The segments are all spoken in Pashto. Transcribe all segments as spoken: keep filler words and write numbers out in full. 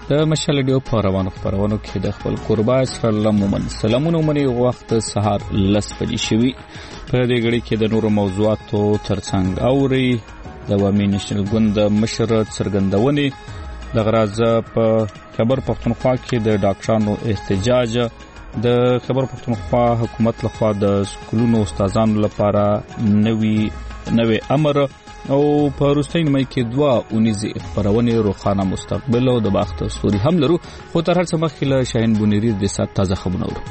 د مشال ډیو په روانو خبرونو کې د خپل قربا اسر الله مومن سلامونه منی وخت سهار لس بجې شوي. په دې غړي کې د نورو موضوعاتو ترڅنګ اوري د عوامي نېشنل ګوند مشر څرګندونې د غراز په خبر پښتونخوا کې د ډاکټرانو احتجاج، د خبر پښتونخوا حکومت لخوا د سکولونو استادانو لپاره نوي نوي امر او په وروستۍ نیمه کې دوه اونیزې خبرونه روخانه مستقبل او د باخت ستوري هم لرو. خو تر هر څه مخکې له شاهین بونیری د سات تازه خبرونه ورو.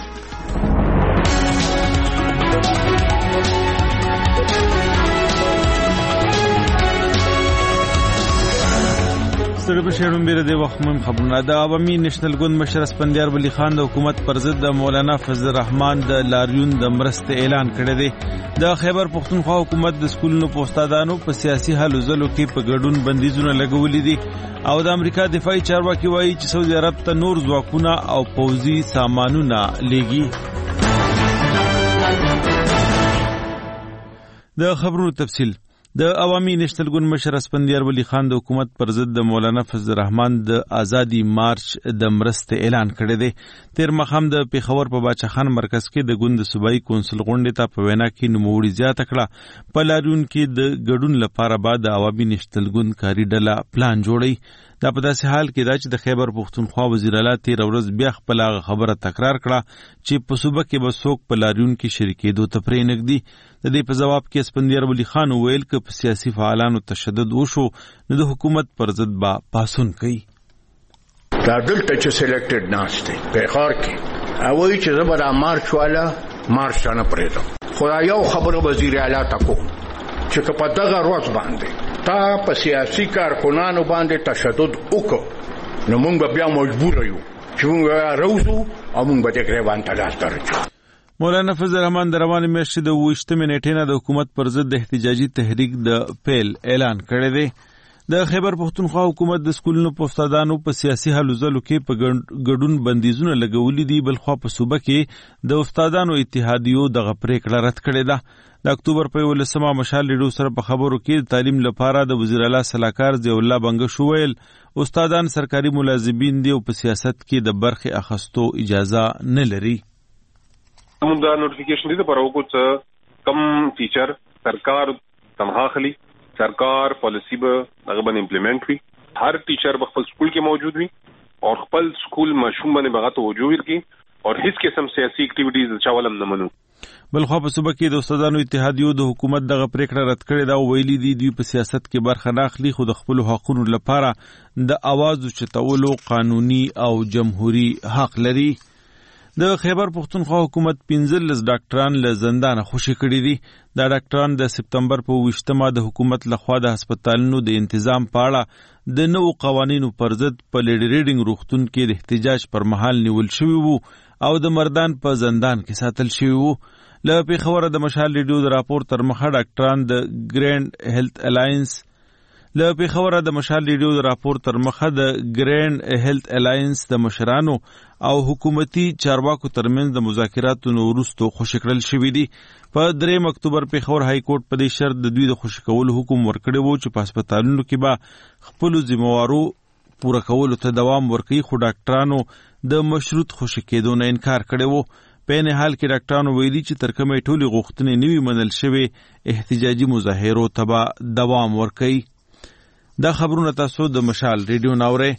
سره په شهرون بیره د وخت مهم خبرونه. د عوامي نېشنل ګوند مشر اسپندیار ولی خان د حکومت پر ضد د مولانا فضل الرحمن د لاریون د مرستې اعلان کړی دی. د خیبر پښتونخوا حکومت د سکولونو په استادانو په سیاسي هلو ځلو کې په ګډون بندیزونه لګولي دي او د امریکا دفاعي چارواکي وایي چې سعودي عرب ته نور ځواکونه او پوځي سامانونه لیږي. د خبرونو تفصیل. د عوامي نېشنل ګوند مشر اسپندیار ولی خان د حکومت پر ضد د مولانا فضل الرحمن د ازادي مارچ د مرستې اعلان کړی دی. تیر مخام د پیښور په باچا خان مرکز کې د ګوند صوبایي کونسل غونډې ته په وینا کې نوموړي زیاته کړه په لاریون کې د ګډون لپاره بعد د عوامي نېشنل ګوند کاري ډله پلان جوړي. دا په داسې حال کې دا چې د خیبر پښتونخوا وزیر اعلی تیر ورځ بیا خپل خبره تکرار کړه چې په صوبه کې به څوک په لاریون کې شریکېدو ته پرې نږدي. د دې په جواب کې اسپندیار ولی خان وویل چې په سیاسي فعالانو تشدد وشو نو د حکومت پر ضد به پاسون کوي. دا دلته چې سلیکټډ ناس دی په خار کې اووي چې زبر مارچ والا مارچ نه پرېدم. خو یو خبره وزیر اعلی تکو چې په دغه ورځ باندې تا په سیاسي کارکونانو باندې تشدد وکړو نو موږ به بیا مجبور یو چې موږ راوځو او موږ به د ګریوان ته لاس درچو. مولانا فضل الرحمن د روانې میاشتې د اوویشتمې نیټې نه د حکومت پر ضد د احتجاجي تحریک د پیل اعلان کړی دی. د خیبر پښتونخوا حکومت د سکولونو په استادانو په سیاسي هلو ځلو کې په ګډون بندیزونه لګولي دي، بلخوا په صوبه کې د استادانو اتحادیو دغه پریکړه رد کړې ده. د اکتوبر په یولسمه مشال ریډیو سره په خبرو کې د تعلیم لپاره د وزیر اعلی سلاکار ضیاء الله بنګش وویل استادان سرکاري ملازمین دي او په سیاست کې د برخې اخستو اجازه نه لري. موږ دا نوټیفیکیشن دي پر وکړو چې کم ټیچر سرکار تنخواه اخلي، سرکار پالیسی به هغه باندې امپلیمنٹ وي، هر ټیچر به خپل سکول کې موجود وي او خپل سکول مشوم باندې بغا توجه ورکړي او هیڅ قسم سیاسي اکټیویټیز چاولم نه منو. بلخوا په صوبه کې د استادانو اتحادیو د حکومت دغه پریکړه رد کړې ده او ویلي دي دوی په سیاست کې برخه نه اخلي خو د خپل حقوقو لپاره د اواز اوچتولو قانوني او جمهوریت حق لري. د خیبر پښتونخوا حکومت پنځلس ډاکټران له زندانه خوشي کړي دي. دا ډاکټران د سپتمبر په اوویشتمه د حکومت لخوا د هسپتالونو د تنظیم په اړه د نوو قوانینو پر ضد په لیډي ریډینګ روغتون کې د احتجاج پر مهال نیول شوي وو او د مردان په زندان کې ساتل شوي وو. له پیښوره د مشال ریډیو د راپور تر مخه ډاکټران د ګرینډ هیلث الاینس له پیښوره د مشال ریډیو د راپور تر مخه د ګرینډ هیلث الاینس د مشرانو او حکومتي چارواکو ترمنځ د مذاکراتو وروسته خوشي کړل شوي دي. په دریم اکتوبر پیښور های کورټ په دې شرط د دوی د خوشي کولو حکم ورکړی وو چې په هسپتالونو کې به خپلو ذمہوارو پوره کولو ته دوام ورکوي، خو ډاکټرانو د مشروط خوشي کېدو نه انکار کړی وو. په نه حال کې ډاکټرانو ویلي چې تر کومه ټولې غوښتنې نوي منل شوې احتجاجي مظاهرو ته به دوام ورکوي. دا خبرونه تاسو د مشال ریډیو ناوره.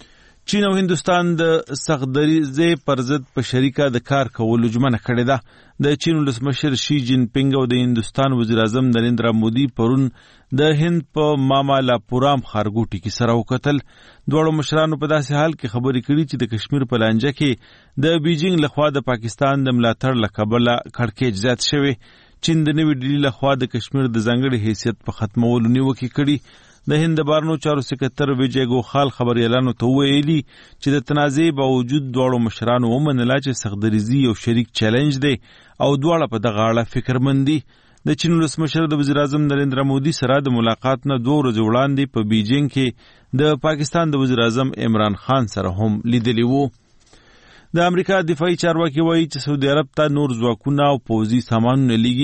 چین او هندستان د سخت دریځ پر ضد په شریکه د کار کولو ژمنه کړې ده. د چین ولسمشر شي جین پینګ او د هندستان وزیر اعظم نریندرا مودي پرون د هند په مامالاپورام ښارګوټي کې سره وکتل. دواړو مشرانو په داسې حال کې خبرې کړي چې د کشمیر په لانجه کې د بیجینګ لخوا د پاکستان د ملاتړ له کبله کړکېچ زیات شوی. چین د نوې ډیلي لخوا د کشمیر د ځانګړي حیثیت په ختمولو نیوکې کړي. د هند بارنو چارو سکرټر ویجی ګوخال خبريالانو ته ویلي چې د تنازع باوجود دواړو مشرانو ومنله چې سختدریزي یو شریک چیلنج دی او دواړه په دغه اړه فکرمند دي. د چین ولسمشر د وزیر اعظم نریندرا مودي سره د ملاقات نه دوه ورځې وړاندې په بیجینګ کې د پاکستان د وزیر اعظم عمران خان سره هم لیدلی وو. د امریکا دفاعي چارواکي وایي چې سعودي عرب ته نور ځواکونه او پوځي سامانونه لیږي.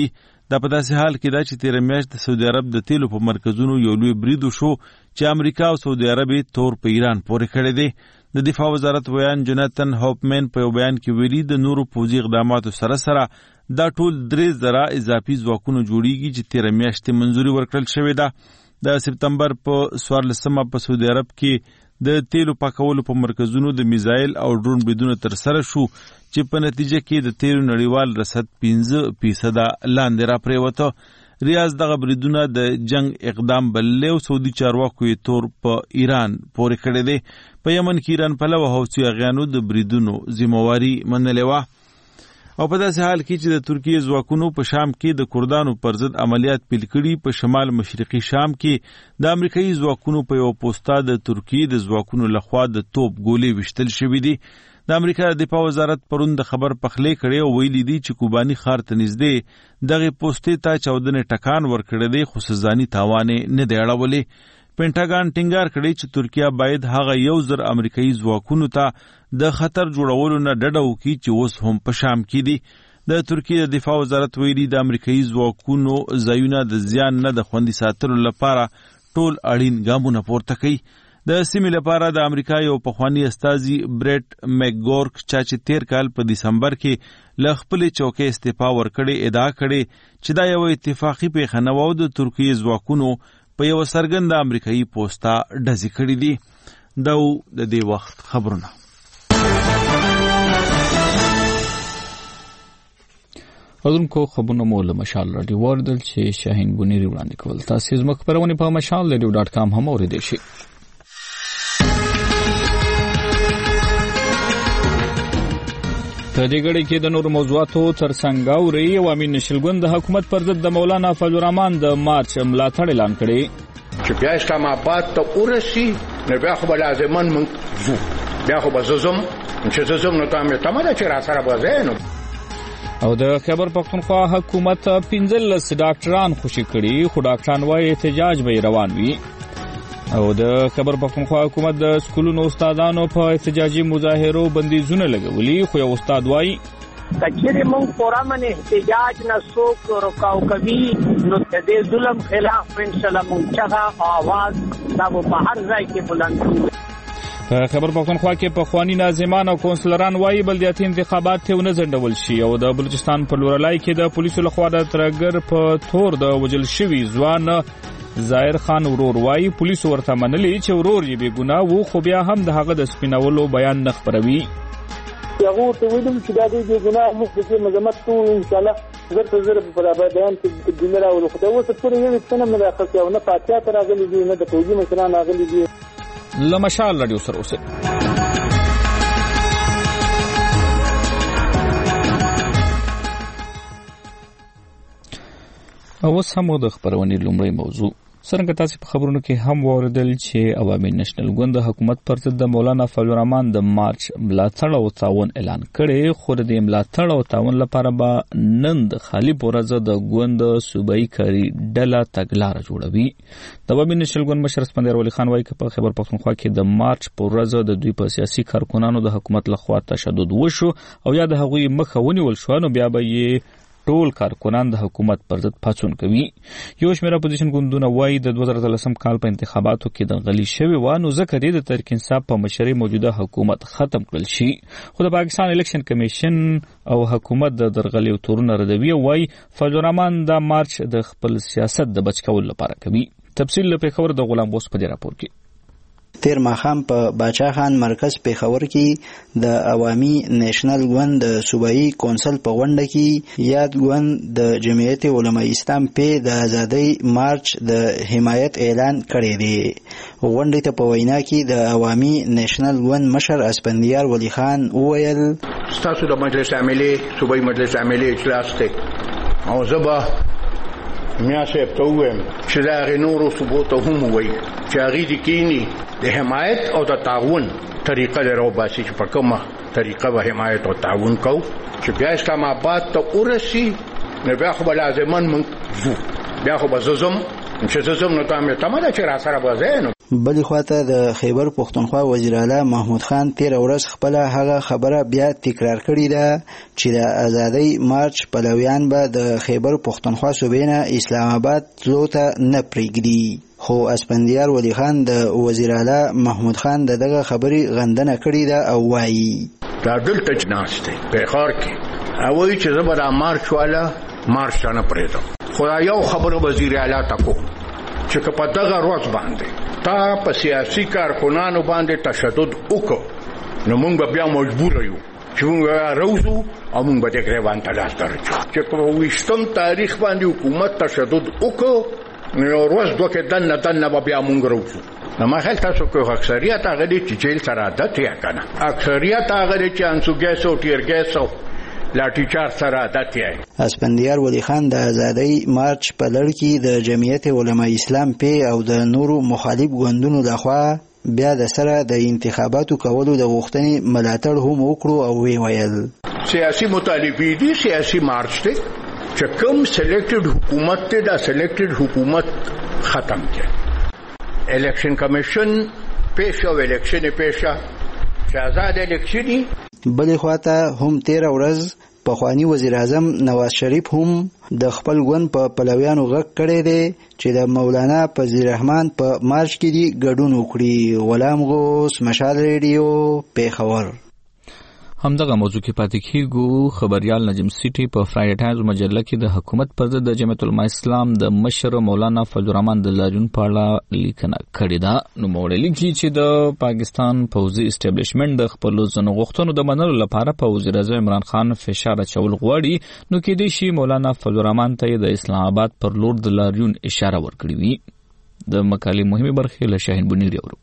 دا په داسې حال کې دا چې تیر میاشت د سعودي عرب د تیلو په مرکزونو یو لوی برید شو چې امریکا او سعودي عرب تور په ایران پورې کړی دی. د دفاع وزارت ویان جوناتن هوپمن په یو بیان کې ویلي د نورو پوځي اقداماتو سره سره دا ټول درې زره اضافي ځواکونه جوړیږي چې تیر میاشت منځوري ورکړل شوې ده. د سپتمبر په څوارلسمه په سعودي عرب کې د تیلو پاکولو په مرکزونو د میزایل او ډرون بریدونه تر سره شو چې په نتیجه کې د تیلو نړیوال رصد پنځه فیصد لاندې را پریوته. ریاض دغه بریدونه د جنگ اقدام بللی او سعودي چارواکو یې تور په ایران پورې کړی دی. په یمن کې ایران پلوه حوثي اغیانو د بریدونو ذمہواري منلې وه. او په داسې حال کې چې د ترکیې ځواکونو په شام کې د کردانو پر ضد عملیات پیل کړي، په شمال مشرقي شام کې د امریکایي ځواکونو په یو پوسټه د ترکیې د ځواکونو لخوا د توپ ګولې وشتل شوې دي. د امریکا د دفاع وزارت پرون د خبر پخلی کړي او ویلي دي چې کوبانی ښار ته نږدې دغه پوسټې ته چاودنې ټکان ورکړی دی، خو سزاني تاوان نه دی اړولی. پینټاګان ټینګار کړی چې ترکیه باید هغه یو زر امریکایي ځواکونو ته د خطر جوړولو نه ډډه وکړي چې اوس هم په شام کې دي. د ترکیه د دفاع وزارت ویلي د امریکایي ځواکونو ځایونه د زیان نه د خوندي ساتلو لپاره ټول اړین ګامونه پورته کوي. د سیمې لپاره د امریکا یو پخوانی استازي بریټ میکګورک چا چې تیر کال په دسمبر کې له خپلې چوکۍ استعفا ورکړې ادعا کړې چې دا یو اتفاقي پیښه نه وه او د ترکیې ځواکونو په یو څرګنده امریکایي پوسټه ډزې کړې دي. دا د دې وخت خبرونه. اذنکو خبرونه مو له مشال راډیو واردل چې شاهین بنيري وړاندې کول. تاسو زموږ خبرونه په مشال راډیو ډاټ کام هم اوریدئ شئ. په دې غړي کې د نور موضوعاتو ترڅنګ اوري عوامي نشلګوند د حکومت پر ضد د مولانا فضل الرحمن د مارچ ملاتړ اعلان کړي چې بیا اسلام آباد ته ورسي نه بیا خو لازمان من زو بیا خو بززم چې ززم نو تامه تمه چې را سره بزینو. او د خیبر پختونخوا حکومت پنځلس ډاکټران خوشي کړي، خو ډاکټران وايي احتجاج به روان وي. او د خیبر پختونخوا حکومت د سکولونو استادانو په احتجاجي مظاهرو بندیزونه لګولي، خو یو استاد وايي کچېره مونږ پورامن احتجاج نه څوک روکاو کوي نو د دې ظلم خلاف ان شاء الله مونږ چغه आवाज دا په هر ځای کې بلند کوو. په خیبر پختونخوا کې پخوانی ناظمان او کونسلران وايي بلدیاتي انتخابات ته ونه ځنډول شي. او د بلوچستان په لورلای کې د پولیسو لخوا د ترګر په تور د وجل شوی ځوان ظاهر خان ورور وايي پولیسو ورته منلي چې ورور یې بې ګناه وو، خو بیا هم د هغه د سپینولو بیان نه خپروي. هغه ته ویلم چې دا دې ګناه موږ د مذمت کوو ان شاء الله زر تر زر په برابر بیان کې د دینه راولو. خو دا اوس پورې یو څه نه راخص یو نه پاتیا تر راغلي دي نه د توجي مشران راغلي دي. لمشال رادیو سره اوسه. اوس هم د خبرونې لومړی موضوع څنګه تاسو په خبرونو کې هم واردل چې عوامي نېشنل ګوند حکومت پر ضد د مولانا فضل الرحمن د مارچ ملاتړ او تعاون اعلان کړي، خو د ملاتړ او تعاون لپاره به نن د خالي پورزه د ګوند صوبایي کاری ډله تګلارې جوړوي. د عوامي نېشنل ګوند مشر اسپندر ولی خان وايي چې په خیبر پختونخوا کې د مارچ پورزه د دوی په سیاسي کارکونانو د حکومت لخوا تشدد وشو او یا د هغوی مخه ونیول شو، نو بیا به یې ټول کارکونان د حکومت پر ضد پاڅون کوي. یو شمېر اپوزیشن ګوندونه وايي د دوه زره اتلسم کال په انتخاباتو کې د غلي شوی و، نو ځکه د تحریک انصاف په مشرۍ موجوده حکومت ختم کړل شي. خو د پاکستان الیکشن کمیشن او حکومت د درغلي تورونه ردوي او وايي فضل الرحمن د مارچ د خپل سیاست د بچ کولو لپاره کوي. تفصیل له خبر د غلام بوس په راپور کې. تیر ماخام په باچا خان مرکز پیښور کې د عوامي نېشنل ګوند د صوبایي کونسل په غونډه کې یاد ګوند د جمعیت علماء اسلام په د ازادۍ مارچ د حمایت اعلان کړی دی. غونډې ته په وینا کې د عوامي نېشنل ګوند مشر اسپندیار ولی خان وویل ستاسو د مجلس عاملې صوبایي مجلس عاملې اجلاس ته او زبا میا صاحب ته وایم چې دا غنورو صوبو ته هم وایي چې هغه د کینی د حمایت او د تعاون طریقه لرو باسي چې په کومه طریقه به حمایت او تعاون کو چې بیا اسلام آباد ته ورسي نه بیا خو لازمان من زو بیا خو بززم چې ززم نو تامه تمه چې را سره بزینو. بلې خواته د خیبر پښتونخوا وزیر اعلی محمود خان تیر ورځ خپل هغه خبره بیا تکرار کړې ده چې د ازادۍ مارچ پلویان به د خیبر پښتونخوا صوبې نه اسلام آباد تلو ته نه پرېږدي. خو اسپندیار ولی خان د وزیر اعلی محمود خان دغه خبرې غندنه کړې ده او وایي دا دلته چې ناست دی په ښار کې او وایي چې زه به دا مارچ والا مارچ نه پرېږدم. خو یو خبره وزیر اعلی ته کوم چې که په دغه ورځ باندې تا په سیاسي کارکنانو باندې تشدد وکړو نو موږ به بیا مجبور یو چې موږ راوځو او موږ به د ګریوان ته لاس درچو چې په ویشتم تاریخ باندې حکومت تشدد وکړو نو ورځ دوه کې دنه دنه به بیا موږ راوځو. نو ما خیال تاسو که اکثریت هغه دي چې جیل سره عادت یې کنه اکثریت هغه دي چې انسوګیس او ټیرګیس او لاټھی چارج سره عادت یې. اسپندیار ولی خان د ازادۍ مارچ په لړ کې د جمعیت علماء اسلام پی او د نورو مخالف ګوندونو لخوا بیا د سره د انتخاباتو کولو د غوښتنې ملاتړ هم وکړو او وی ویل سیاسي مطالبې دي سیاسي مارچ دی چې کوم سلیکټډ حکومت ته دا سلیکټډ حکومت ختم کړي. الیکشن کمیشن پیښه او الیکشن پیښه چې آزاد الیکشني. بلې خواته هم تیر ورځ پخوانی وزیر اعظم نواز شریف هم د خپل ګوند په پلویانو غږ کړی دی چې د مولانا فضل الرحمن په مارچ کې دی ګډون وکړي. غلام غوث، مشال ریډیو، پیښور. همدغه موضوع کې پاتې کیږو. خبريال نجم سیټي په فرایډ ټایمز مجله کې د حکومت پر ضد د جمعیت علماء اسلام د مشر مولانا فضل الرحمن د لاریون په اړه لیکنه کړې ده. نو موږ لیکي چې د پاکستان پوځي اسټابلیشمنت د خپل ځنو غوښتنو د منلو لپاره په وزیر اعظم عمران خان فشار اچول غواړي. نو کې د شي مولانا فضل الرحمن ته د اسلام آباد پر لور د لاریون اشاره ورکړې وي. د مقالې مهمه برخه له شاهین بنيري اورو.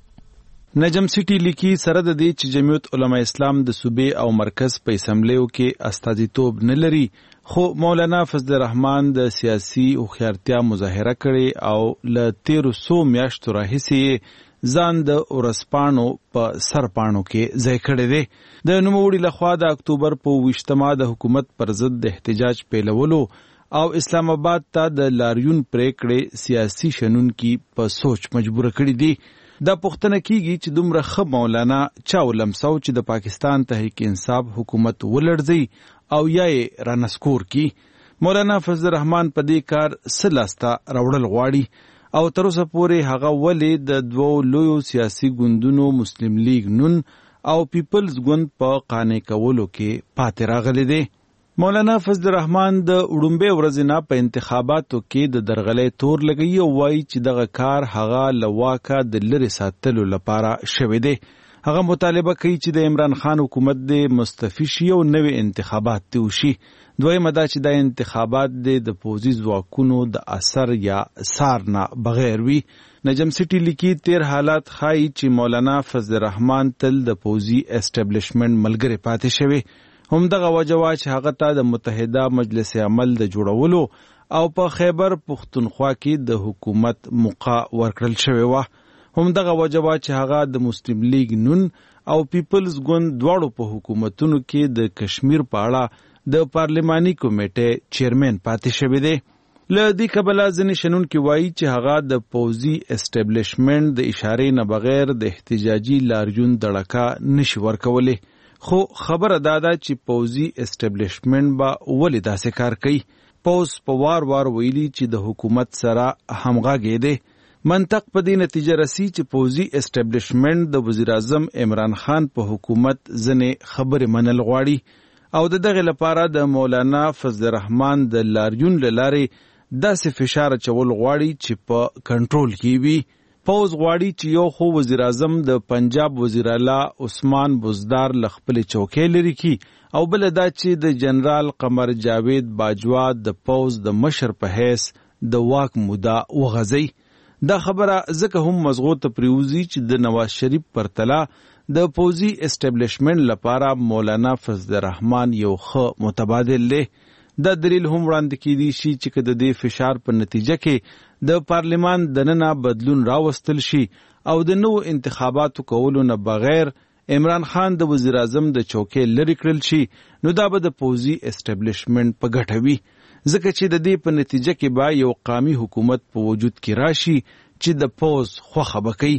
نجم سیټي لیکي سره د دې چې جمعیت علماء اسلام د صوبې او مرکز په اسمبلیو کې استازیتوب نه لري خو مولانا فضل الرحمن د سیاسي هوښیارتیا مظاهره کړې او له تیرو سو میاشتو راهیسې ځان د ورسپانو په سرپانو کې ځای کړی دی. د نوموړي لخوا د اکتوبر په ویشتمه د حکومت پر ضد د احتجاج پیلولو او اسلام آباد ته د لاریون پریکړې سیاسي شنونکي په سوچ مجبور کړي دي. دا پوښتنه کیږي چې دومره ښه مولانا چا ولمسو چې د پاکستان تحریک انصاف حکومت ولړځي او یا یې رانسکور کی. مولانا فضل الرحمن په دې کار څه لاسته راوړل غواړي او تر اوسه پورې هغه ولې د دوو لویو سیاسي ګوندونو مسلم لیگ نون او پیپلز ګوند په قانع کولو کې پاتې راغلی دی. مولانا فضل الرحمن د وړومبې ورځې نه په انتخاباتو کې د درغلۍ تور لګوي او وایي چې دغه کار هغه له واکه د لرې ساتلو لپاره شوی دی. هغه مطالبه کوي چې د عمران خان حکومت د مستعفي شي او نوې انتخابات ته وشي. دویمه دا چې د انتخابات د پوځي ځواکونو د اثر یا سار نه بغیر وي. نجم سیټي لیکي تیر حالات ښایي چې مولانا فضل الرحمن تل د پوځي اسټابلیشمنت ملګری پاتې شوی. هم دغه وجه وا چې هغه ته د متحده مجلس عمل د جوړولو او په خیبر پښتونخوا کې د حکومت موقع ورکړل شوی و. هم دغه وجه وا چې هغه د مسلم لیگ نون او پیپلز ګوند دواړو په حکومتونو کې د کشمیر په اړه د پارلماني کمیټې چیرمن پاتې شوی دی. له دې کبله ځینې شنونکي وایي چې هغه د پوځي اسټابلیشمنت د اشارې نه بغیر د احتجاجي لاریون دړکه نشي ورکولی. خو خبره دا ده چې پوځي اسټابلیشمنت به ولې داسې کار کوي. پوځ په وار وار ویلي چې د حکومت سره همغږی دی. منطق په دې نتیجه رسی چې پوځي اسټابلیشمنت د وزیر اعظم عمران خان په حکومت ځنې خبرې منل غواړي او د دغه لپاره د مولانا فضل الرحمن د لاریون لارې داسې فشار چول غواړي چې په کنټرول کې وي. پوز غواړي چې یو خو وزیر اعظم د پنجاب وزیر اعلی عثمان بزدار ل خپل چوکۍ لري کی او بل دا چې د جنرال قمر جاوید باجوا د پوز د مشر په حیث د واک موده وغځي. دا خبره ځکه هم مضغوطه پریوزي چې د نواز شریف پر تلا د پوزي اسټابلیشمنت لپاره مولانا فضل الرحمن یو ښه متبادل دی. دا دلیل هم وړاندې کیدی شي چې د دې فشار په نتیجه کې د پارلمان دننه بدلون راوستل شي او د نو انتخاباتو کولو نه بغیر عمران خان د وزیر اعظم د چوکۍ لري کړل شي نو دا به د پوځي اسټابلیشمنت په ګټه وي ځکه چې د دې په نتیجه کې به یو قومي حکومت په وجود کې راشي چې د پوز خوخه بکوي.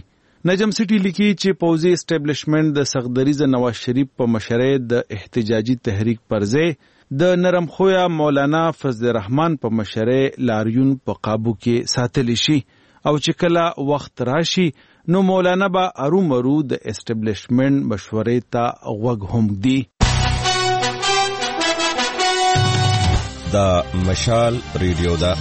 نجم سټي لیکي چې پوځي اسټابلیشمنت د سغدریز نواز شریف په مشرۍ د احتجاجي تحریک پر ځای د نرم خویا مولانا فضل الرحمن په مشرۍ لاریون په قابو کې ساتلی شي او چې کله وخت راشي نو مولانا با ارومرو د اسټابلیشمنت مشورې ته غوږ هم دی. دا مشال ریډیو دا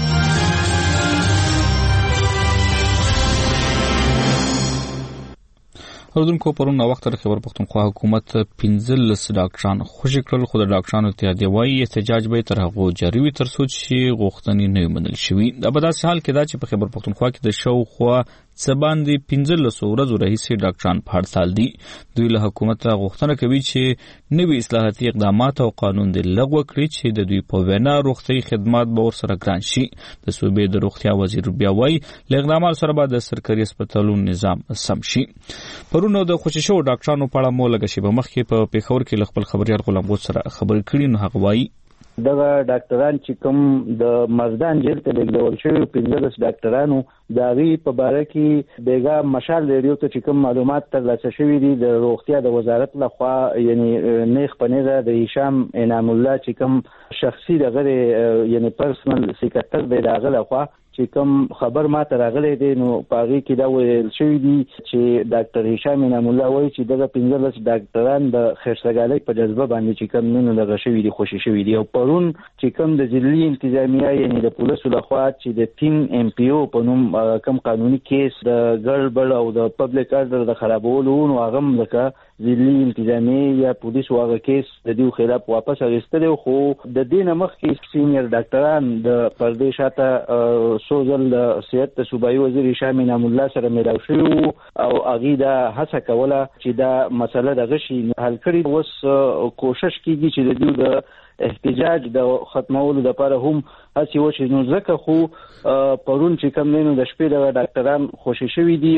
اردوونکو پرون وخت د خبر پښتونخوا حکومت پنځلس ډاکټران خوشي کړل خو د ډاکټرانو اتحادیه وايي احتجاج به تر هغه جاری وي تر څو چې غوښتنې نه منل شي. دا په داسې حال کې دا چې په خبر پښتونخوا کې د شاوخوا څه باندې پنځلس ورځو راهیسې ډاکټران په هړتال دي. دوی له حکومت غوښتنه کوي چې نوي اصلاحاتي اقدامات او قانون د لغوه کړي چې د دوی په وینا روغتیايي خدمات به ورسره ګران شي. د صوبې د روغتیا وزیر بیا وایي له اقداماتو سره به د سرکاري هسپتالونو نظام سم شي. پرونو د خوشي شو ډاکټرانو په اړه مو لږ شی په مخکې په پیښور کې له خپل خبريال غلام غوث سره خبرې کړې نو هغه وایي دغه ډاکټران چې کوم د مردان جیل ته لګول شوی پنځلس ډاکټرانو د هغې په باره کې بیګا مشال ریډیو ته چې کوم معلومات ترلاسه شوي دي د روغتیا د وزارت لخوا یعنی نیغ په نیغه د هشام انعام الله چې کوم شخصي دغه یعنی پرسنل سیکرټر دی د هغه لخوا چې کوم خبر ما ته راغلی دی نو په هغې کې دا ویل شوي دي چې ډاکټر هشام انعام الله وایي چې دغه پنځلس ډاکټران د خیرسګالۍ په جذبه باندې چې کوم نن دغه شوي دي خوشي شوي دي او پرون چې کوم د ضلعي انتظامیه یعنی د پولیسو لخوا چې د تین ایم پی او په نوم کوم قانوني کیس د ګړبړ او د پبلک ارډر د خرابولو نو هغه هم لکه ضلعي انتظامیه یا پولیسو هغه کیس د دیو خلاف واپس اخیستلی خو د دې نه مخکې سینیر ډاکټران د پردې شاته سوزل د صحت د صوبایي وزیر هشام انعام الله سره میلاو شوي او هغې دا هڅه کوله چې دا مسله دغه شي حل کړي. اوس کوشش کیږي چې د دوی د احتجاج د ختمولو لپاره هم هڅې وشي نو ځکه خو پرون چې کوم دی نو د شپې دغه ډاکټران خوشي شوي دي.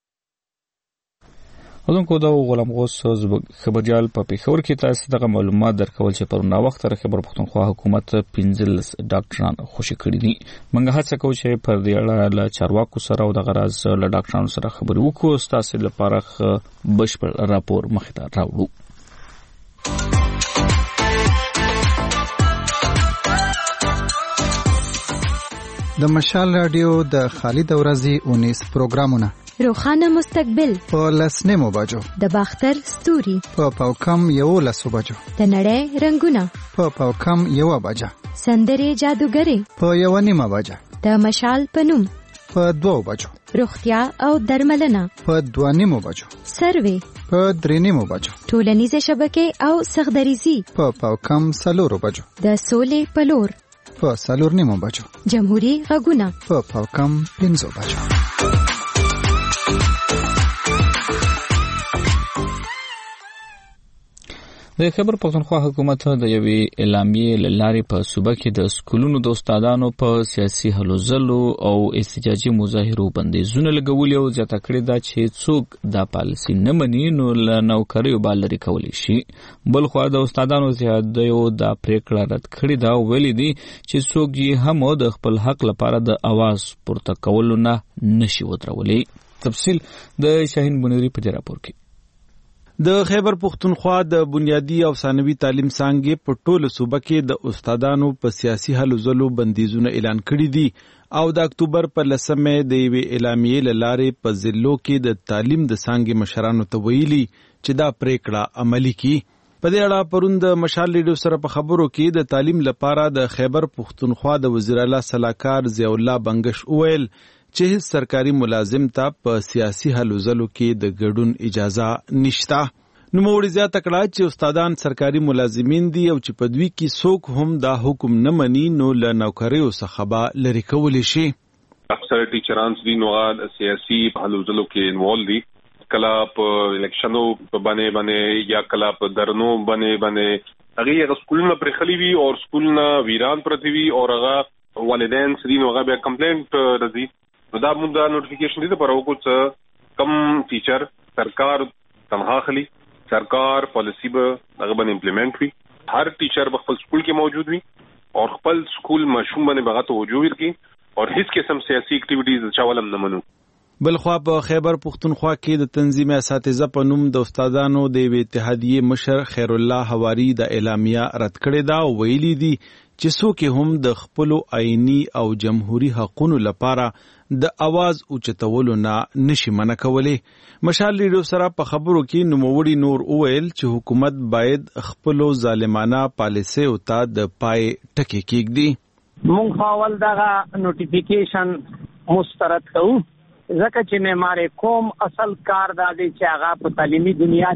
اردوونکو دا غلام غوث خبريال په پیښور کې تاسو دغه معلومات درکول چې پرون وخت تر خبر پښتونخوا حکومت پنځلس ډاکټران خوشي کړي دي. موږ هڅه کوو چې پر دې اړه له چارواکو سره او د غراز له ډاکټرانو سره خبرې وکړو تاسو لپاره بشپړ راپور مخې ته راوړو. د مشال رادیو د خالد اورازي اونیس پروګرامونه روخانه مستقبل په لسنیمو بجو د باختر ستوري په پاوکم یو لسو بجو د نړۍ رنگونه په پاوکم یو بجه سندري جادوګری په یو نیمه بجه د مشال پنوم په دوه بجو روغتیا او درملنه په دوه نیمو بجو سروي په درې نیمو بجو ټولنیزه شبکې او سخدریزي په پاوکم سلورو بجو د سولې پلور په سلور نیمو بجو جمهوریت غږونه په پاوکم پنځو بجو. د خبر پښتونخوا حکومت د یوې اعلامیې لارې په صوبه کې د سکولونو د استادانو په سیاسي هلو ځلو او احتجاجي مظاهرو بندیزونه لګولي او زیاته کړې ده چې څوک دا پالیسي نه مني نو له نوکریو به لرې کولی شي. بل خوا د استادانو اتحادیو دا پریکړه رد کړې ده او ویلي دي چې څوک یې هم د خپل حق لپاره د اواز پورته کولو نه نشي ودرولی. تفصیل د شاهین بنيري په دې راپور کې. د خیبر پختونخوا د بنیادی او ثانوي تعلیم څانګې په ټوله صوبه کې د استادانو په سیاسي هلو ځلو بندیزونه اعلان کړي دي او د اکتوبر په لسمه د یوې اعلامیې له لارې په ضلعو کې د تعلیم د څانګې مشرانو ته ویلي چې دا پریکړه عملي کړي. په دې اړه پرون د مشال ریډیو سره په خبرو کې د تعلیم لپاره د خیبر پختونخوا د وزیر اعلی صلاحکار ضیاء الله بنگش وویل چې هیڅ سرکاري ملازم ته په سیاسي هلو ځلو کې د ګډون اجازه نشته. نوموړي زیاته کړه چې استادان سرکاري ملازمین دي او چې په دوی کې څوک هم دا حکم نه مني نو له نوکریو څخه به لرې کولی شي. اکثر ټیچران دي نو سیاسي هلو ځلو کې انوالو دي کله په الیکشنو په باندې باندې یا کله په درنو باندې باندې هغه سکولونه پر خلی وی او سکولونه ویران پرتی وی او هغه والدین سړي نو هغه به کمپلینټ راځي. دا موږ دا نوټیفیکیشن دي پر وکړو چې کم ټیچر سرکار تنخواه خلی سرکار پالیسی به هغه باندې امپلیمنٹ وي. هر ټیچر په خپل سکول کې موجود وي او خپل سکول مشوم باندې بغا توجه ورکړي او هیڅ قسم سیاسي اکټیویټیز چاولم نه منو. بلخوا په خیبر پختونخوا کې د تنظیم اساتذه په نوم د استادانو د اتحادیې مشر خیر الله حواری د اعلامیه رد کړې ده او ویلي دي چې څوک هم د خپل آئینی او جمهوریت حقوقو لپاره د आवाज اوچتولو نه نشي منع کولی. مشال ریډیو سره په خبرو کې نوموړي نور وویل چې حکومت باید خپل ظالمانه پالیسي او ته د پای ټکی کېږدي. مونږ خپل دغه نوټیفیکیشن مسترد کوو ځکه چې معمار قوم اصل کار دا دی چې هغه په تعلیمي دنیا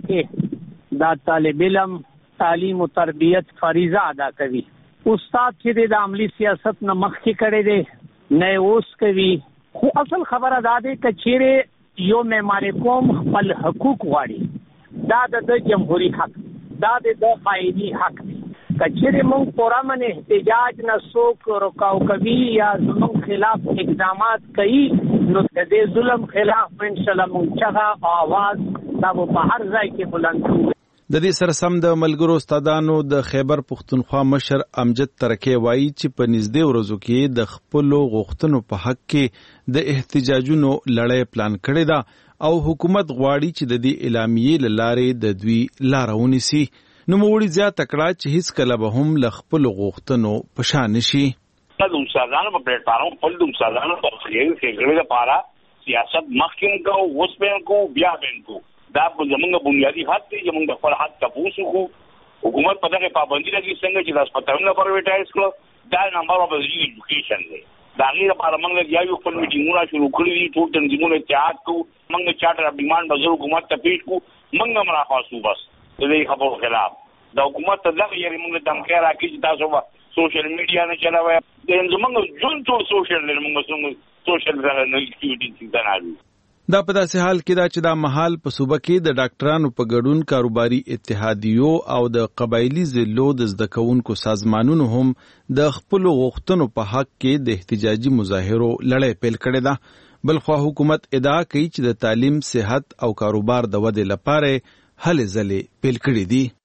کې دا طالب علم تعلیم او تربیت فریضه ادا کوي. استاد چې د عملی سیاست نه مخکې کړي دي نه اوس کوي، خو اصل خبره دا دی چې چیرې یو معمار قوم خپل حقوق غواړي دا د جمهوریت حق دا د آئینی حق دی. کچېرې مونږ پورا من احتجاج نه څوک روکاو کوي یا زموږ خلاف اقدامات کوي نو د دې ظلم خلاف ان شاء الله مونږ چغه आवाज دا په هر ځای کې بلند کوو. د دې سره سم د ملګرو استادانو د خیبر پختونخوا مشر امجد ترکی وایي چې په نږدې ورځو کې د خپل غوښتنو په حق کې د احتجاجونو لړۍ پلان کړې ده او حکومت غواړي چې د دې اعلامیې له لارې د دوی لاره ونیسي. نوموړي زیاته کړه چې هیڅ کله به هم له خپلو غوښتنو په شا نشي. د استادانو په پلیټ فارم خپل د استادانو په خیر ښېګړې لپاره سیاست مخکې کوو، اوس به هم کوو، بیا به هم کوو. دا زموږ بنیادي حق دی چې موږ خپل حق تپوس وکړو. حکومت په دغه پابندي لګي څنګه چې د هسپتالونو پرایویټایز کړو دا نمبر اف ایجوکیشن دی. د هغې لپاره موږ یا یو خپل میټینګونه شروع کړي دي، ټول تنظیمونه اتحاد کوو، موږ چارټر اف ډیمانډ به زه حکومت ته پیش کړو، موږ هم راپاڅو بس د دې خبرو خلاف. د حکومت ته دغه یاري موږ دمکې راکړي چې تاسو به سوشل میډیا نه چلوئ. زموږ ژوند ټول سوشل دی، موږ سوشل سره نه کېږي نه. دا په داسې حال کې دا چې دا مهال په صوبه کې د ډاکټرانو په ګډون کاروباري اتحادیو او د قبایلي ضلعو د زده کوونکو سازمانونو هم د خپلو غوښتنو په حق کې د احتجاجي مظاهرو لړۍ پیل کړې ده. بلخوا حکومت ادعا کوي چې د تعلیم، صحت او کاروبار د ودې لپاره هلې ځلې پیل کړې دي.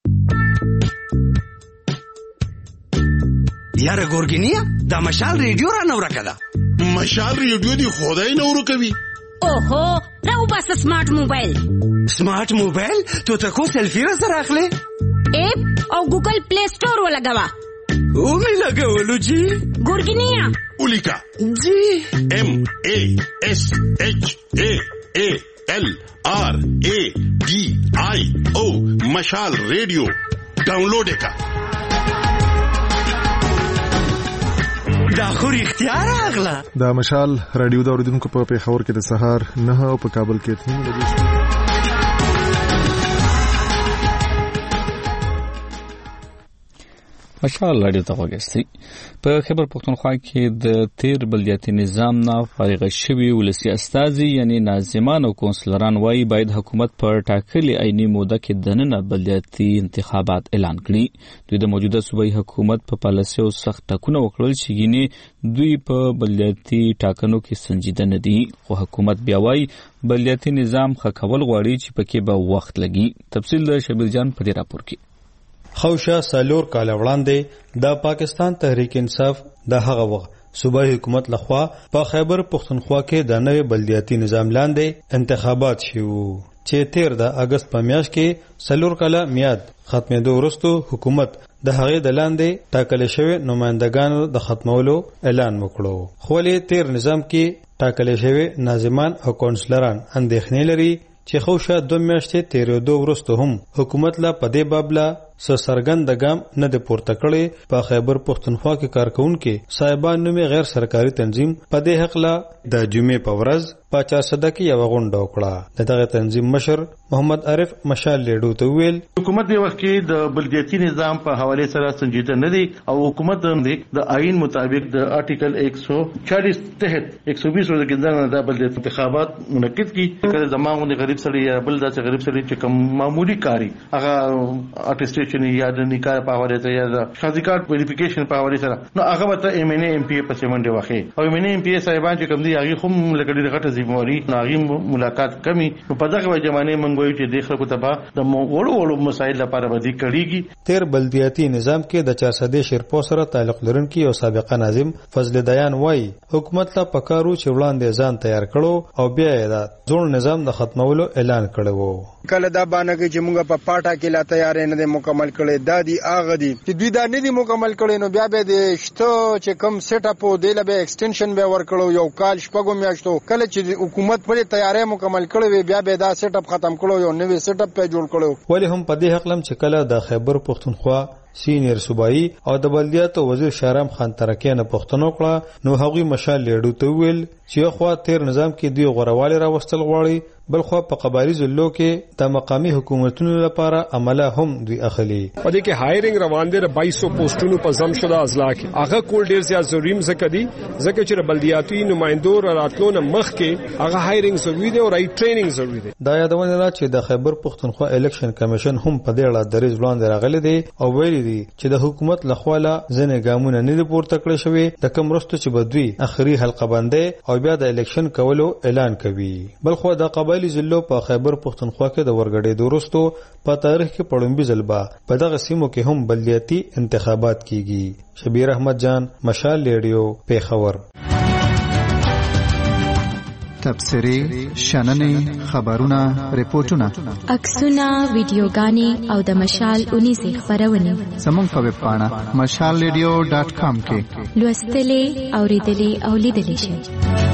یاره ګورګینیا دا مشال ریډیو را نو راکړه. مشال ریډیو دی خدای نو ورکوي. اوهو راو بس سمارټ موبایل. سمارټ موبایل تو ته کو سیلفی را سره اخلي؟ اپ او ګوګل پلی سٹور ولګوا. او می لګولو جی. ګورګینیا اولیکا جی ام ا اس اچ ا ا ال آر ا ډي آی او مشال ریډیو ډاونلوډ کا. دا خو اختیار اغلا. دا مشال رادیو د اوریدونکو په پیښور کې د سهار نه او په کابل کې اته بجې. مشال رادیو ته وګورئ. په خیبر پختونخوا کې د تیر بلدیاتي نظام نه فارغ شوي ولسی استازي یعنی ناظمان او کونسلران وایي باید حکومت پر ټاکلي عیني موده کې دننه بلدیاتي انتخابات اعلان کړي. دوی د موجوده صوبایي حکومت په پالیسي او سخت ټاکنه وکړل چې ګینه دوی په بلدیاتي ټاکنو کې سنجیده نه دي، خو حکومت بیا وایي بلدیاتي نظام ښه کول غواړي چې پکې به وخت لګي. تفصیل د شبیر جان په دې راپور کې. خوشا سالور کال وړاندې د پاکستان تحریک انصاف د هغه وخت صوبایي حکومت لخوا په خیبر پختونخوا کې د نوې بلدیاتي نظام لاندې انتخابات شوه چې تیر د اگست په میاشت کې سالور کال میاد ختمېدو وروسته حکومت د هغې د لاندې ټاکل شوی نمائندګانو د ختمولو اعلان وکړو. خو له تیر نظام کې ټاکل شوی ناظمان او کونسلران اندېښنې لري چې خوشا دوه میاشتې تیرېدو وروسته هم حکومت لا په دې باب لا څه څرګند ګام نه دی پورته کړی. په خیبر پختونخوا کې کارکونکو صاحبان نومي غیر سرکاري تنظیم په دې حق لا د جمعې په ورځ په چارسده کې یو غونډه وکړه. دغه تنظیم مشر محمد عارف مشال لیډو ته ویل حکومت د وخت کې د بلدیاتي نظام په حواله سره سنجیده نه دی او حکومت د آئین مطابق د آرټیکل ایک سو چالیس تحت ایک سو بیس ورځې کې د بلدیاتي انتخابات منعقد کړي. کله زموږ د غریب سړي یا بل داسې غریب سړي چې کوم معمولی کاری هغه آرټیسټ رجسټریشن یا د نکاح په حواله ته یا د شادي کارت ویریفیکیشن په حواله سره نو هغه ته ایم ان ای ایم پی په سیمنډه واخی او ایم ان ای ایم پی صاحبان چې کوم دي هغه هم لکه ډیره غټه ذمہواری نو هغه ملاقات کمی په دغه وجمانه منغوي چې د خلکو ته د وړو وړو مسایل لپاره بدی کړيږي. تیر بلدیاتي نظام کې د چار سده شیرپو سره تعلق لرونکي او سابقه ناظم فضل دیان وای حکومت لا پکارو چې وړاندې ځان تیار کړو او بیا یې دا ځوړ نظام د ختمولو اعلان کړو. کله دا باندې چې موږ په پاټا کې لا تیار نه دي مکمل کړي دا دي اغه دي چې دوی دا نه دي مکمل کړي نو بیا به د شته چې کم سیټ اپ دی له به ایکسټنشن به ورکړو یو کال شپږو میاشتو کله چې حکومت پر تیارې مکمل کړي بیا به دا سیټ اپ ختم کړو یو نوې سیټ اپ په جوړ کړو. ولی هم په دې حق لم چې کله د خیبر پختونخوا سینیر صوبایي او د بلدیاتو وزیر شهرام خان ترکیه نه پښتنو کړه نو هغوی مشال لیډو ته ویل چې خو تیر نظام کې دی غوړواله راوستل غواړي بل خو په قبایلی ضلعو کې د مقامی حکومتونو لپاره عمله هم دوی اخلي. په دې کې هایرینګ روان دي بایس سو پوسټونو په زم شوه اضلاع کې هغه کول ډیر زیات ضروري مزه کدي ځکه چې بلدیاتي نمائندو راتلو نه مخ کې هغه هایرینګ ضروري دی او راي ټریننګ ضروري دی. دا یادونه را چې د خیبر پختونخوا الیکشن کمیشن هم په دې اړه درې ځوان راغلي دي او ویلي دي چې د حکومت لخوا ځنې ګامونه نه دي پورته کړی شوی د کوم رستو چې بدوي اخري حلقه باندې او بیا د الیکشن کولو اعلان کوي. بل خو د قبایلی ضلعو په خیبر پختونخوا کې د ورګړې دورستو په تاریخ کې پړومبي ځلبا په دغه سیمو کې هم بلدیاتي انتخابات کیږي. شبیر احمد جان مشال ریډیو پیښور. تبصرې شننې خبرونه ریپورتونه عکسونه ویډیوګانې او د مشال اونیزې خبرونه زموږ په ویب پاڼه مشال ریډیو ډاټ کام کې لوستلې اوریدلې او لیدلې شئ.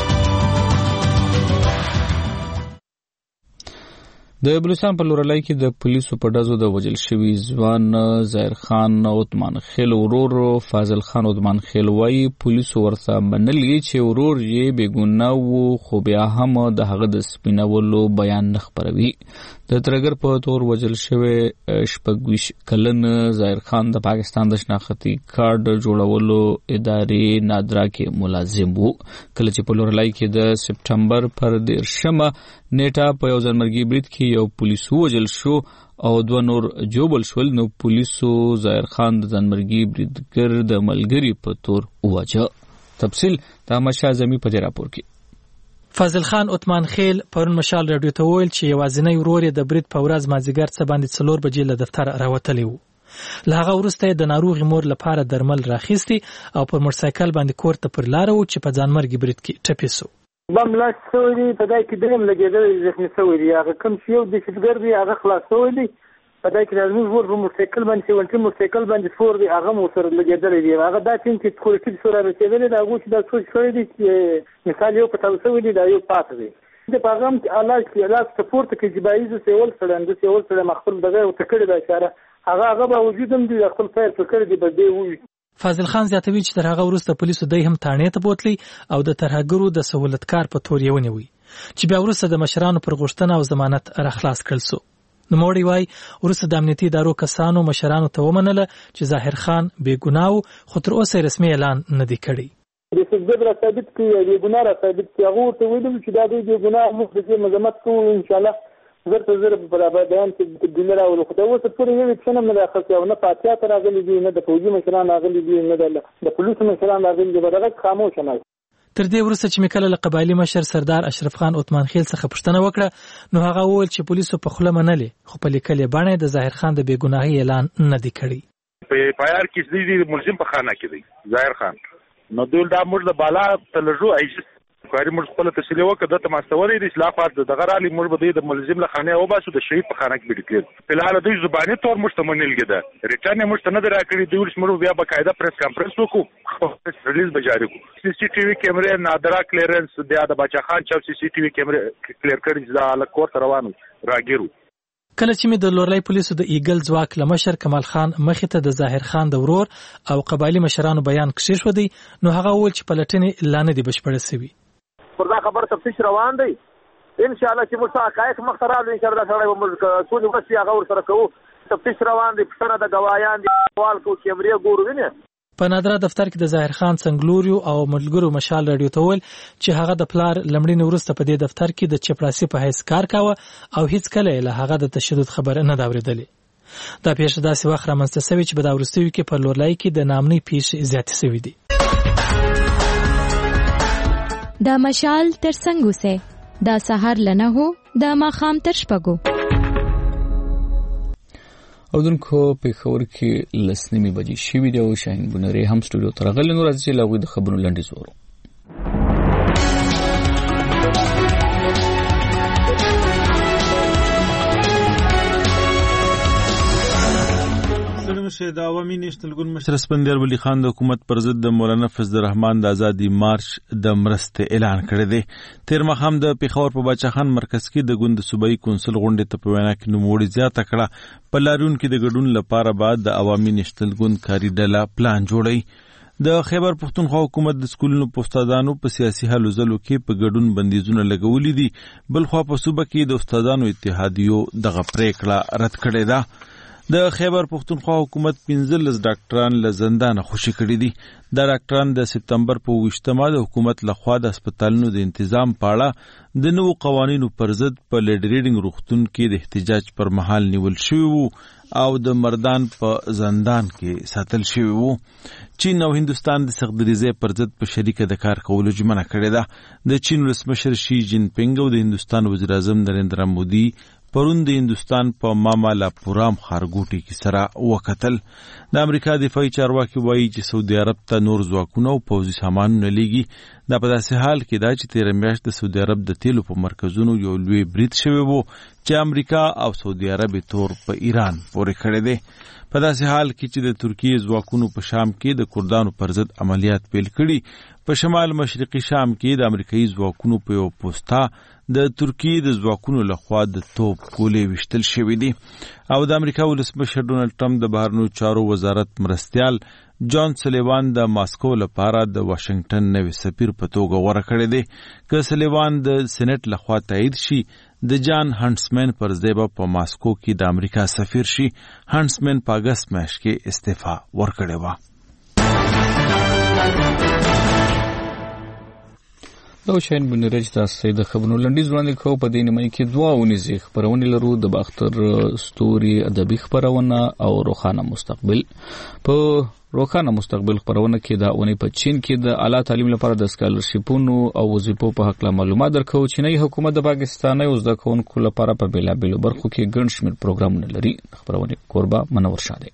د بلوچستان په لورلای کې د پولیسو په ډزو د وجل شوی ځوان ظاهر خان عثمان خیل ورور فاضل خان عثمان خیل وای پولیسو ورته منلې چې ورور یې بیګناه وو خو بیا هم د هغه د سپینولو بیان نه خبروي. د ترګر په تور وجل شوی شپږویش کلن ظاهر خان د پاکستان د شناختی کارت جوړولو ادارې نادرا کې ملازم وو. کله چې په لورلای کې د سپټمبر پر دیرشمه نیټه په یو ځانمرګي برید کې یو پولیسو وجل شو او دوه نور جوبل شول نو پولیسو ظاهر خان د ځانمرګي بریدګر د ملګری په تور وواجه. تفصیل د مشال زمي په دې راپور کې. فاضل خان عثمان خیل پرون مشال رادیو ته ویل چې یوازینی ورور د برید په ورځ مازیګر څه باندې څلور بجې له دفتر راوتلی وو. له هغه وروسته د ناروغي مور لپاره درمل راخیستي او پر موټرسایکل باندې کور ته پر لار وو چې په ځانمرګي برید کې ټپي سو. بم لاس شوی دی په دای کې دریم لګېدل زخمي شوی دی هغه کوم چې یو د شګر دی هغه خلاص شوی دی په دای کې د موږ ور په موټرسایکل باندې ونټي موټرسایکل باندې فور دی هغه مو سره لګېدل دی هغه دا چې کولیټي سره رسیدل دی هغه چې دا څه شوی دی چې مثال یو په تاسو ویلي دا یو پات دی د پیغام علاج کې علاج سپورت کې جبایز سیول سره اند سیول سره مخفل دغه او تکړه د اشاره هغه هغه به وجودم دی خپل فیر فکر دی به دی وي. فاضل خان زیاتوي چې تر هغه وروسته پولیسو دای هم تانې ته بوتلی او د ترهګرو د سہولتکار په تور یې ونیوي چې بیا وروسته د مشرانو پر غوښتنه او ضمانت راخلاص کړل سو. نو موړی وای وروسته د امنیتي ادارو کسانو مشرانو ته ومنله چې ظاهر خان بې ګناه خو تر اوسه رسمي اعلان نه دی کړی. د سګد را ثابت کړي بې ګناه را ثابت کړي هغه ته ویل چې دا د ګناه موږ د مذمت کوو ان شاء الله زرته زر په برابر بیان کې د دینه راولو خو دا اوس پورې یو څه نه راخص یو نه پاتیا تر راغلي دي نه د فوجي مشران راغلي دي نه د پولیسو مشران راغلي دي بدغه خاموش نه. تر دې وروسته چې مکله له قبایلی مشر سردار اشرف خان عثمان خیل څخه پوښتنه وکړه نو هغه وویل چې پولیسو په خوله منلې خو په لیکلې باندې د ظاهر خان د بې ګناهۍ اعلان نه دی کړی. په پایار کې د ملزم په خانه کې دی ظاهر خان نو دوی دا موږ د بالا تلجو ایجت کاری موږ خپل تسلی وکړه د تماستوري د اصلاحات د غرالي موږ د ملزم له خانه او باسو د شهید په خانه کې بډکل په لاره د زبانی تور مشتمنل کېده ریټرن مشتنه درا کړی د ورس موږ بیا بقاعده پریس کانفرنس وکړو ریلیز بجاری کو سی سی ټي وي کیمرې نادرا کلیرنس د بچا خان چا سی سی ټي وي کیمرې کلیر کړی د الکور روانو راګیرو. کله چې می د لورلای پولیسو د ایګل ځواک لمشر کمال خان مخې ته د ظاهر خان د ورور او قبایلی مشرانو بیان کښې شو دی نو هغه ول چې پلټنې لا نه دی بشپړه شوی. پر دا خبر تفتیش روان دی ان شاء الله چې موږ حقایق مخرالو ان شاء الله سره موږ ټول وسي هغه ور سره کوو تفتیش روان دی پښتنه د گوايان دی سوال کو کیمرې ګورو ویني. په نادرا دفتر کې د ظاهر خان څنګلوریو او ملګرو مشال رادیو ته ول چې هغه د پلار لمړی نورسته په دې دفتر کې د چپړاسي په هیڅ کار کاوه او هیڅ کله له هغه د تشدد خبره نه دا اوریدلې. دا پیښه داسې وخت رامنځته شوې چې په دا وروستیو کې په لورلای کې د نامنۍ پیښې زیاتې شوې دي. دا مشال تر څنګ اوسئ. دا سهار لنه هو دا ماښام تر شپږو. اودونکو پېښور کې لس نیمې بجې شوې دي او شاهین بونري هم سټوډیو ته راغلی. نو راځي چې له هغوی د خبرونو لنډیز وورو. مشه د عوامي نېشنل ګوند مشر اسپندیار ولی خان د حکومت پر ضد د مولانا فضل الرحمن د ازادي مارچ د مرستې اعلان کړی دی. تیر مخام د پیښور په باچا خان مرکز کې د ګوند صوبایي کونسل غونډې ته په وینا کې نوموړي زیاته کړه په لاریون کې د ګډون لپاره بعد د عوامي نېشنل ګوند کاري ډله پلان جوړی. د خیبر پښتونخوا حکومت د سکولونو په استادانو په سیاسي هلو ځلو کې په ګډون بندیزونه لګولي دي. بلخوا په صوبه کې د استادانو اتحادیو دغه پریکړه رد کړې ده. د خیبر پښتونخوا حکومت پنځلس ډاکټران له زندانه خوشي کړي دي. دا ډاکټران د سپتمبر په ویشتمه د حکومت لخوا د هسپتالونو د تنظیم په اړه د نوو قوانینو پر ضد په لیډ ریډینګ روغتون کې د احتجاج پر مهال نیول شوي وو او د مردان په زندان کې ساتل شوي وو. چین او هندوستان د سختدریزۍ پر ضد په شریکه د کار کولو ژمنه کړې ده. د چین ولسمشر شي جین پینګ او د هندوستان وزیر اعظم نریندرا مودي پرون د هندوستان په مامالاپورام ښارګوټي کې سره وکتل. د امریکا دفاعي چارواکي وایي چې سعودي عرب ته نور ځواکونه او پوځي سامانونه لیږي. دا په داسې حال کې ده چې تېره میاشت د سعودي عرب د تیلو په مرکزونو یو لوی برید شوی و چې امریکا او سعودي عرب تور په ایران پورې کړی دی. په داسې حال کې چې د ترکیې ځواکونو په شام کې د کردانو پر ضد عملیات پیل کړي. په شمال مشرقي شام کې د امریکایي ځواکونو په یو پوسټه د ترکیې د ځواکونو لخوا د توپ ګولې وشتل شوې دي. او د امریکا ولسمشر ډونالډ ټرمپ د بهرنیو چارو وزارت مرستیال جان سلیوان د ماسکو لپاره د واشنگټن نوي سفیر په توګه غوره کړی دی. که سلیوان د سېنات لخوا تایید شي د جان هانټسمن پر ځای به په ماسکو کې د امریکا سفیر شي. هانټسمن په اګست میاشت کې استعفا ورکړې وه. دا شاهین بونري چې تاسو د خبرونو لنډیز وړاندې کوو. په دې نیمه کې دوه اونیزې خپرونې لرو. د باختر ستوري ادبي خپرونه او روښانه مستقبل. په روښانه مستقبل خپرونه کې دا اونۍ په چین کې د اعلی تعلیم لپاره د سکالرشیپونو او وظیفو په حق له معلومات درکو. چینی حکومت د پاکستاني زده کوونکو لپاره په بیلابیلو برخو کې ګڼ شمېر پروګرامونه لري. خپرونه کوربه منور شاده.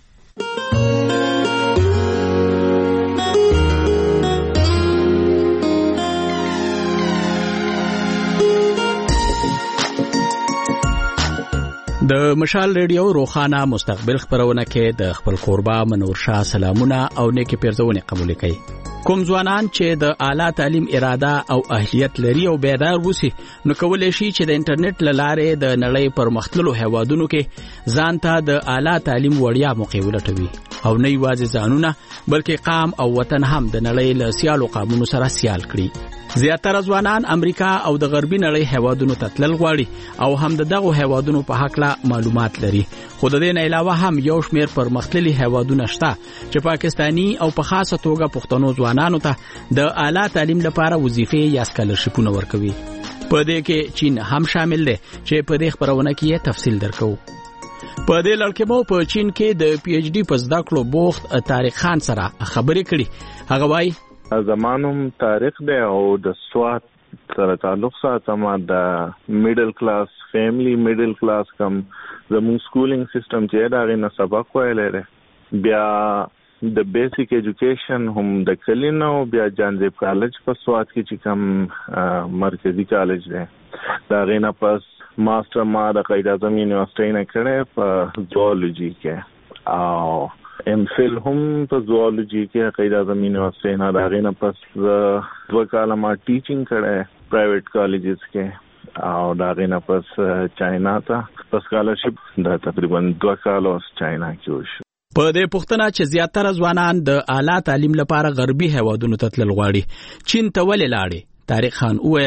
د مشال ریډیو روښانه مستقبل خبرونه کې د خپل کوربه منور شاه سلامونه او نیکی پیرزونه قبول کړي. کوم ځوانان چې د اعلی تعلیم اراده او اهلیت لري او بیدار وسی نو کولای شي چې د انټرنیټ لاره د نړۍ پر مختلفو هوادونو کې ځان ته د اعلی تعلیم وړیا موقع ولټوي او نه یوازې ځانونه بلکې قام او وطن هم د نړۍ له سیالو قامونو سره سیال کړي. زیاتره ځوانان امریکا او د غربي نړۍ هوادونو ته تلل غواړي او هم دغه هوادونو په حق لا معلومات لري. خو د دې نه علاوه هم یو شمېر پرمختللي هوادونه شته چې پاکستانی او په خاصه توګه پښتنو ځوانانو ته د اعلی تعلیم لپاره وظیفې یا سکالرشیپونه ورکوي. په دې کې چین هم شامل دی چې په دې خبرونه کې تفصیل درکو. په دې لړ کې مو په چین کې د پی ایچ ډي په زده کړو بوخت طارق خان سره خبرې کړې. هغه وایي زمانم تاریخ دی او د سوات سره تعلق ساتم. د میډل کلاس فیملی میډل کلاس کم زموږ سکولینګ سیستم چې دا غي نه سبق ویلې ده. بیا د بیسیک ایجوکیشن هم د کلینو بیا جانزیب کالج په سوات کې چې کم مرکزی کالج دی. دا غي نه پس ماستر ما د قائد اعظم یونیورسيټي نه کړې په زوالوجي کې او ام فل هم په زوالوجي کې قائد اعظم یونیورسيټي نه دا غي نه پس دوه کاله ما ټیچینګ کړې پرایویټ کالجز کې او دا غي نه پس چاینا ته په سکالرشپ دا تقریبا دوه کاله چاینا کې وشو. په دې پښتنه چې زیاتره ځوانان د اعلی تعلیم لپاره غربي هوادونو ته تلل غواړي چین ته ولې لاړې. طارق خان وویل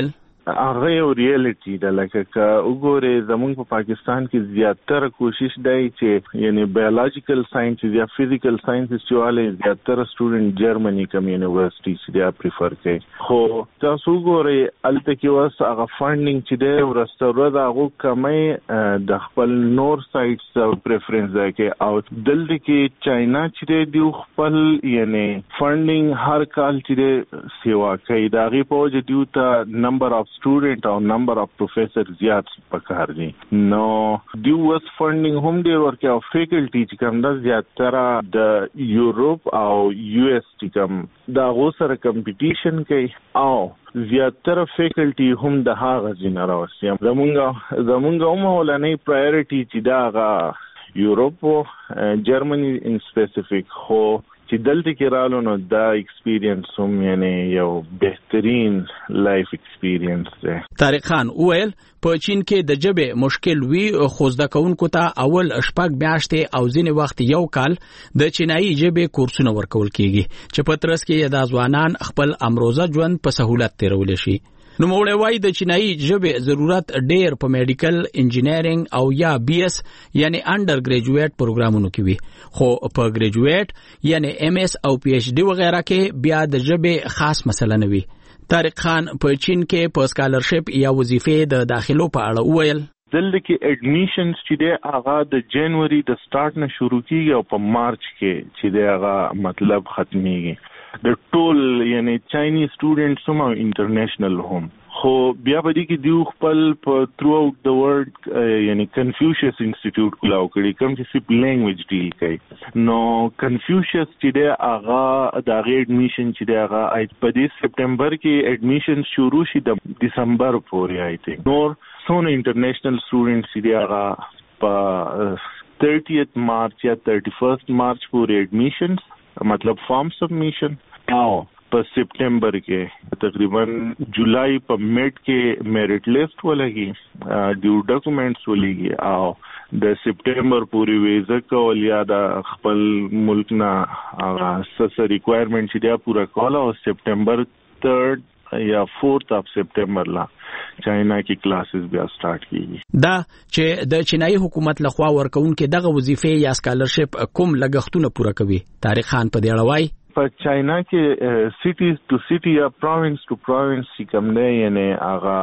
هغه یو ریالټي ده. لکه که وګورئ زموږ په پاکستان کې زیاتره کوشش دی چې یعنی بایولوژیکل ساينسز یا فزیکل ساينسز چې والي زیاتره سټوډنټ جرمني کوم یونیورسيټي چې دا پریفر کوي. خو تاسو وګورئ الته کې واس هغه فاندینګ چې دی ورستوره دا هغه کمې د خپل نور سایټس پریفرنس دی کې او دلته کې چاینا چې دی خپل یعنی فاندینګ هر کال چې سیوا کوي دا غي په وجه دیو ته نمبر اف سټوډنټ او نمبر اف پروفیسور زیات پکار دي. نو دیو وس فاندینګ هم ډیر ورکه او فیکلټي چې کوم د زیاتره د یورپ او یو اس ټي کوم دا غو سره کمپټیشن کوي او زیاتره فیکلټي هم د هغه جن راوستي. زمونږ زمونږ هم ولنې پرایورټي چې دا غا یورپ او جرمني ان سپیسیفیک خو چې دلته کې رالو نو دا ایکسپیرینس هم یعنی یو بهترین لایف ایکسپیرینس دی. طارق خان وویل په چین کې د جبه مشکل وی خو زده کوونکو ته اول شپږ میاشتې او ځینې وخت یو کال د چینایي جبه کورسونه ورکول کیږي چې په ترڅ کې د ځوانان خپل امروزه ژوند په سهولت تیرول شي. نو موږ وایي د چینایي ژبه ضرورت ډېر په میډیکل انجینیرینګ او یا بی اس یعنی انډر ګریجویټ پروګرامونو کې وي خو په ګریجویټ یعنی ایم اس او پی ایچ ډی وغیرہ کې بیا د ژبه خاص مسله نه وي. طارق خان په چین کې په سکالرشپ یا وظیفې د داخلو په اړه وویل دلته کې اډمیشنز چې دی هغه د جنوري د سٹارټ نه شروع کیږي او په مارچ کې چې دی هغه مطلب ختميږي. د ټول یعنی چاینیز سټوډنټس هم او انټرنیشنل هم خو بیا په دې کې دیو خپل په تھرو اوټ د ورلد یعنی کنفیوشس انسټیټیوټ کولاو کړي کوم چې سپ لینګویج ډیل کوي. نو کنفیوشس چې دی هغه د هغه اډمیشن چې دی هغه په دې سپټمبر کې اډمیشن شروع شي د دسمبر پورې آی تھنک. نور څونه انټرنیشنل سټوډنټس چې دی هغه په thirtieth مارچ یا thirty-first مارچ پورې اډمیشنز مطلب فارم سبمیشن او په سپټمبر کې تقریبا جولای په میډ کې میرټ لیست ولګي دیو ډاکومېنټس ولګي او د سپټمبر پورې ویزه کول یا د خپل ملک نه هغه سس ریکوایرمنټ چې دا پورا کول او سپټمبر third یا fourth اف سپټمبر لا چاینا کې کلاسز بیا سٹارټ کیږي. دا چې د چینایي حکومت لخوا ورکوونکې دغه وظیفې یا سکالرشپ کوم لګښتونه پوره کوي. طارق خان په دې اړه وایي په چاینا کې سټیز ټو سټي یا پروینس ټو پروینس کوم دی یعنی هغه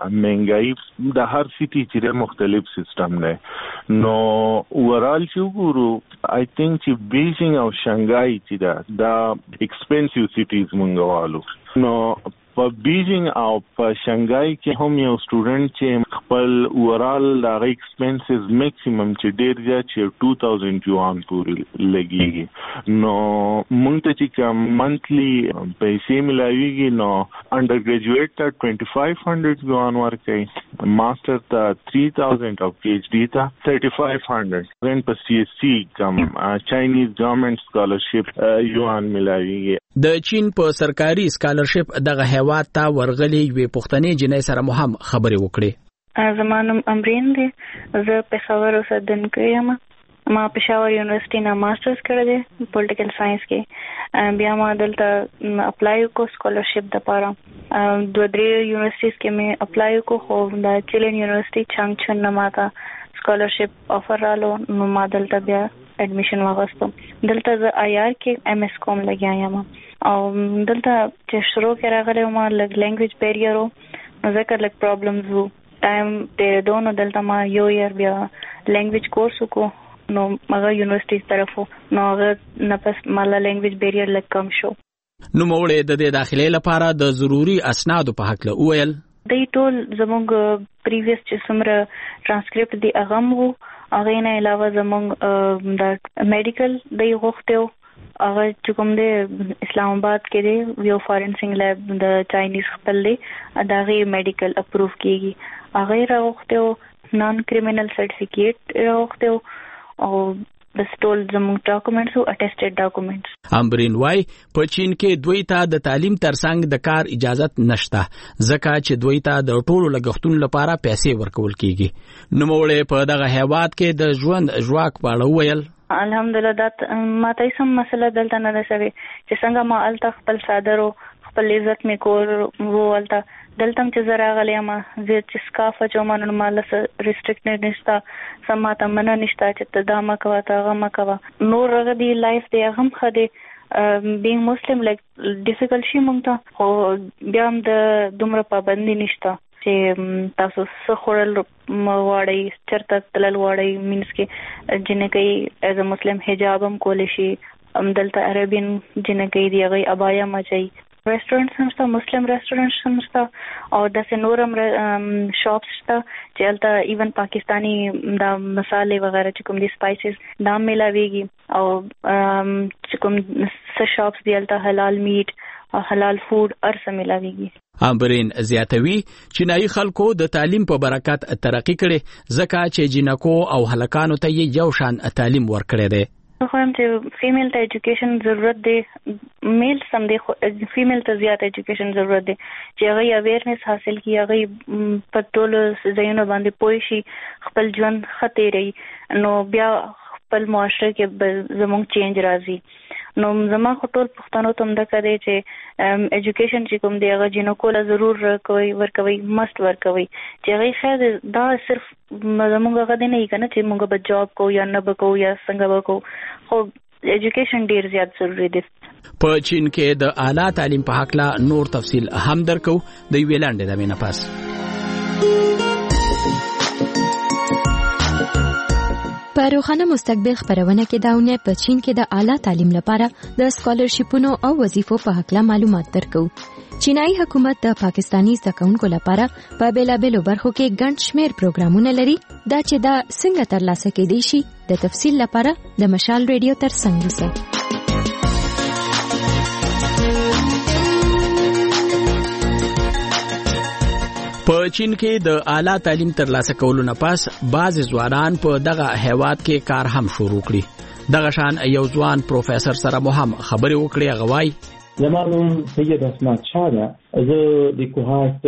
منګای د هر سټي چې مختلف سیستم دی. نو اورال چې وګورو آی تھنک چې بیجینګ او شانګای چې دا دا ایکسپنسیو سټیز مونږ والو. نو په بیجینګ او په شانګای کې هم یو سټوډنټ چې خپل اورال د ایکسپنسز میکسیمم چې ډیر زیات چې two thousand یوان پورې لګیږي. نو مونږ ته چې کوم منثلی پیسې ملایويږي نو انډر ګریجویټ ته twenty-five hundred یوان ورکړي ماستر ته three thousand او پی ایچ ډی ته thirty-five hundred رن په سی ایس سی کوم چاینیز ګورنمنت سکالرشپ یوان ملایويږي. د چین په سرکاري سکالرشپ دغه هیواد ته ورغلي وي پښتنې جنې سره مهم خبرې وکړي. زمانم امرین دی زه په خبر اوسدونکې یم. ما پېښور یونیورسيټي نه ماسترز کړی دی پولیټیکل ساينس کې. بیا ما دلته اپلای وکړ سکالرشپ لپاره. دوه درې یونیورسيټیز کې مې اپلای وکړ خو د چیلن یونیورسيټي چانګچن نه ماته سکالرشپ افر رالو نو ما دلته بیا اډمیشن واغستم. دلته زه آی آر کې ایم اس کوم لګیا یم او دلته چې شروع کې راغلی ما لږ لینګویج بیریر و نو ځکه لږ پرابلمز وو. ټایم تېرېدو نو دلته ما یو یر بیا لینګویج کورس وکړو نو هغه یونیورسيټي طرفو نو هغه نه پس مالا لینګویج بیریر لږ کم شو. نو موږ د دې داخلي لپاره د ضروري اسنادو په حق له وویل دی ټول زموږ پریویس چې څومره ټرانسکرپټ دی هغه مو هغه نه علاوه زموږ د میډیکل دی غوښتو هغه چې کوم دی اسلام آباد کې دی یو فارنسینګ لیب د چاینیز خپل دی داغه میډیکل اپروف کیږي هغه راغوښتو نان کریمینل سرټیفیکیټ راغوښتو او د سټول زموږ ډاکومېنټس او اټیسټډ ډاکومېنټس. امبرین وای په چین کې دوی ته د تعلیم ترڅنګ د کار اجازه نشته ځکه چې دوی ته د ټولو لګښتونو لپاره پیسې ورکول کیږي. نو موږ په دغه هیواد کې د ژوند ژواک په اړه ویل الحمدلله دا ما ته سم مسله دلته نه ده شوې چې څنګه ما الته خپل صادرو خپل عزت می کور ولته دلته چې زرا غلې ما زه چې سکاف چومان مال سره ریستریکټډ نشتا سماته من نشتا چې تدامه کوا تا غما کوا نور غدي لایف دی هم خدي being Muslim like difficult شي مونږ ته خو بیا هم د دومره پابندي نشته چې تاسو څه خورل مواړی چرته تلل واړی مینس کې جنې کوي ایز ا مسلم حجاب هم کول شي ام دلته عربین جنې کوي دی غي ابایا مچي ریسټورانټ هم شته مسلم ریسټورانټ هم شته او د سنورم شاپس شته چې الته ایون پاکستانی دا مصالې وغیرہ چې کوم دي سپایسز دا ملاويږي او چې کوم څه شاپس دی الته حلال میټ او حلال فود ارسه ملاويږي امبرین زیاتوي چینایي خلکو د تعلیم په برکت ترقی کړي ځکه چې جنکو او هلکانو ته یو شان تعلیم ورکړي دي خو هم چې فیمیل ته ایجوکیشن ضرورت دی میل سم دی فیمیل ته زیات ایجوکیشن ضرورت دی چې هغه اویرنس حاصل کی هغه په ټول ځایونو باندې پوه شي خپل ژوند خطرې نو بیا خپل معاشره کې زموږ چینج راځي نو زما ټول پښتنو ته مده کوي چې ایجوکیشن چې کوم دی هغه جنکو له ضرور کوي ورکوي مست ورکوي چې هغه خیر دا صرف زموږ غوډه نه کنه چې موږ به جاب کو یا نه بکو یا څنګه بکو خو ایجوکیشن ډیر زیات ضروری دی په چین کې د اعلی تعلیم په حق لا نور تفصیل هم درکو د ویلاند د مینه پاس په روښانه مستقبل خبرونه کې داونه په چین کې د اعلی تعلیم لپاره د سکالرشپونو او وظیفو په حق لا معلومات درکو چینایي حکومت د پاکستانی زکونکو لپاره په بیلابېلو برخو کې ګڼ شمېر پروګرامونه لري دا چې دا څنګه ترلاسه کېدای شي د تفصیل لپاره د مشال ریډیو ترڅنګ اوسئ په چین کې د اعلی تعلیم ترلاسه کولو نه پاس بعض ځوانان په دغه هیواد کې کار هم شروع کړي دغه شان یو ځوان پروفیسور سره مو هم خبرې وکړې غوای زمانوم سید اسمت شاه ده زه د کوهات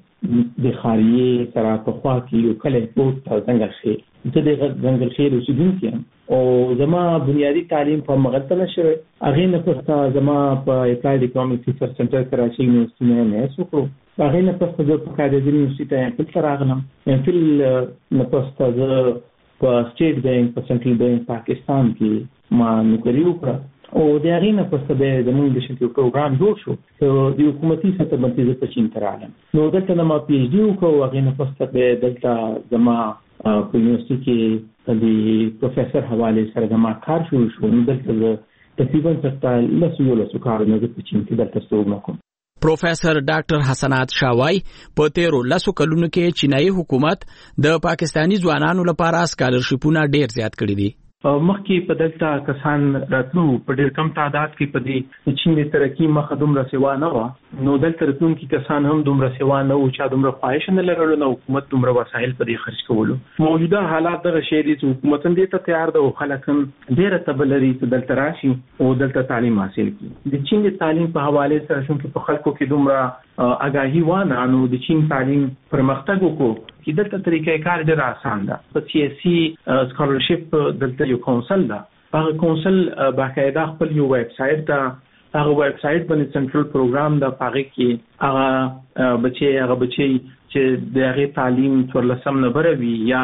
د خاریه سره په خوا کې یو کله پورت څنګه شي زه د څنګه شي د سودونکو او زما بنیادی تعلیم په مغلطه نشوي اغه نه پښتا زما په اپلایډ اکونومیکس ریسرچ سنټر کراچي یونیورسيټي نه نه سوکو هغه نه پښتا د پکاډې یونیورسيټي په تراغلم فل نه پښتا د په سټیټ بانک په سنټرل بانک پاکستان کې ما نوکری وکړه او د هغې نه پسته بیا زموږ د شکل پروګرام جوړ شو د حکومتي سطح باندې زه په چین ته راغلم نو دلته نه ما پی ایچ ډي وکړو هغې نه پسته بیا دلته زما په یونیورسټي کې د پروفیسر حوالې سره زما کار شروع شو نو دلته زه تقریبا ستا لسو یولسو کارونه زه په چین کې دلته ستوګنه کوم پروفیسر ډاکټر حسنات شاوای په تیرو لسو کلونو کې چینایي حکومت د پاکستانی ځوانانو لپاره سکالرشپونه ډیر زیات کړي دي مخکې په دلته کسان راتلو په ډېر کم تعداد کې په دې چین د ترقی مخه دومره سیوا نه و نو دلته راتلونکي کسان هم دومره سیوا نه و چې دومره خواهش نه لرلو نو حکومت دومره وسایل په دې خرج کولو موجوده حالات دغه شی دي چې حکومت هم دې ته تیار ده او خلک هم ډېره تبه لري چې دلته راشي او دلته تعلیم حاصل کړي د چین د تعلیم په حواله سره چې په خلکو کې دومره آگاهی وانه نو د چین تعلیم پرمختګ وکړو چې دلته طریقې کار ډېر آسان ده په سیاسي سکالرشپ دلته یو کونسل ده هغه کونسل باقاعده خپل یو ویب سټ ده هغه ویب سټ باندې سنټرل پروګرام ده هغه کې هغه بچي هغه بچي چې د هغه تعلیم څورلسم نه بروي یا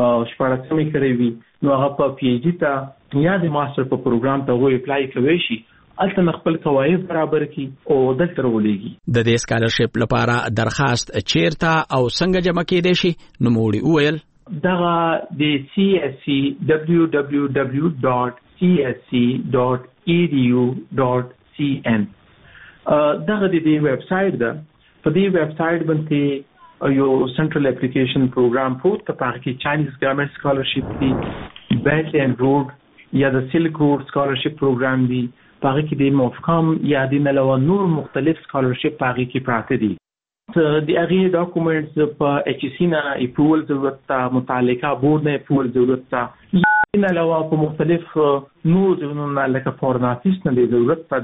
شپږمې کړی وي نو هغه په پی ایچ ډي ته یا د ماستر په پروګرام ته وې اپلای کوي شي الته خپل قواعد برابر کی او دلته ورولېږي د دې سکالرشپ لپاره درخواست چیرته او څنګه جمع کېدای شي نو موړي وویل دغه د سی ایس سی دبليو دبليو دبليو ډاټ سی ایس سی ډاټ ای ډي یو ډاټ سی ان دغه د دې ویب سټ ده په دې ویب سټ باندې یو سنټرل اپلیکیشن پروګرام پروت ته پاره کې چاینیز ګورنمنت سکالرشپ دی بیلټ اینڈ روډ یا د سلک روډ سکالرشپ پروګرام دی پاره کې د موفقام یا د نلو نور مختلف سکالرشپ پاره کې پراته دي د هغه ډاکومېنټس په ایچ سی نه اپروول ضرورت ته متعلقه بورډ نه اپروول ضرورت ته نه علاوه په مختلف نور ځینو لکه فورن افیس نه د ضرورت ته د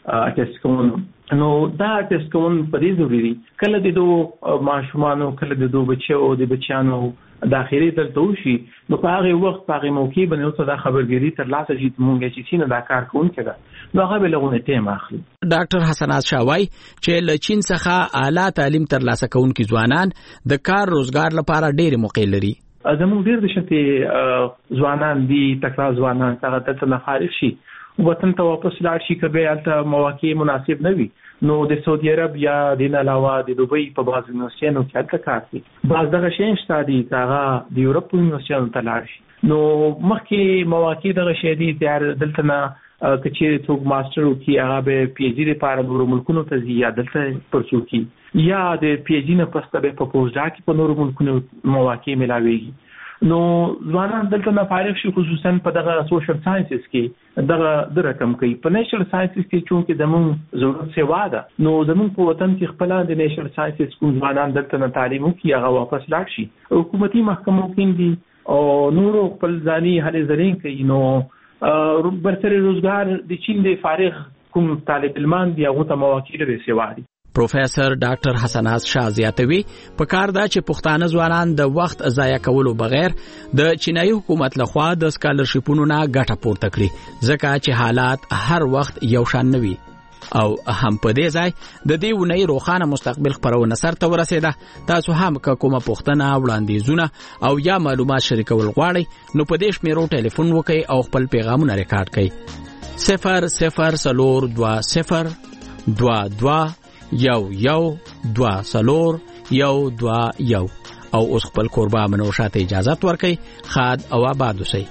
ټیسټ کوون نو دا ټیسټ کوون په دې ضروري دي کله د دوه ماشومانو کله د دوه بچو او د بچیانو داخلي دلته وشي نو په هغه وخت په هغه موقع باندې اوس دا خبرګيري تر لاسه چې مونږ چې سینه دا کار کوون کړه نو هغه به لغونه ټیم اخلي. ډاکټر حسنات شاوای چې له چین څخه اعلی تعلیم تر لاسه کوونکي ځوانان د کار روزګار لپاره ډېر موقع لري. زموږ ډېر د شته ځوانان دي تکړه ځوانان هغه ته نه فارغ شي وطن ته واپس لاړ شي کبه البته مواقع مناسب نه وي نو د سعودي عرب یا د علاوه د دوبۍ په بعض یونیورسيټونو کې البته کار کوي بعض دغه شی شته دي هغه د یورپ یونیورسيټونو ته لاړ شي نو مخکې مواقع دغه شی دي تیار دلته نه کچې څوک ماستر وکي هغه به پی ایچ ډي لپاره نور ملکونو ته ځي یا دلته پرڅوکي یا د پی ایچ ډي نه پسته به په پوسټ ډاک په نور ملکونو مواقع ملاويږي نو ځوانان دلته نه فارغ شي خصوصا په دغه سوشل ساينسز کې دغه د رقم کوي په نیشنل ساينسز کې چې زموږ ضرورت سیوا ده نو زموږ په وطن کې خپل د نیشنل ساينسز کوم ځوانان دلته نه تعلیم کوي هغه واپس لاړ شي حکومتي محکمو کې دي او نور خپل ځاني هلي زرين کوي نو برتر روزګار د چین د فارغ کوم طالب علمان دی هغه ته مواقع لري سیوا دي. پروفیسر ډاکټر حسنات شاه زیاتوي په کار دا چې پښتانه ځوانان د وخت ضایع کولو بغیر د چینایي حکومت لخوا د سکالرشپونو نه ګټه پورته کړي ځکه چې حالات هر وخت یو شان نه وي او هم په دې ځای د دې ونې روخانه مستقبل خبرونه سر ته ورسېده. تاسو هم کومه پوښتنه وړاندیزونه او یا معلومات شریکول غواړئ نو په دې شمیرو ټلیفون وکړئ او خپل پیغامونه ریکارډ کړئ صفر صفر صفر دو صفر دو دو یو یو دوا سلور یو دوا یو او اوس خپل قربا منو شاته اجازه ورکړي خاد او آباد اوسئ.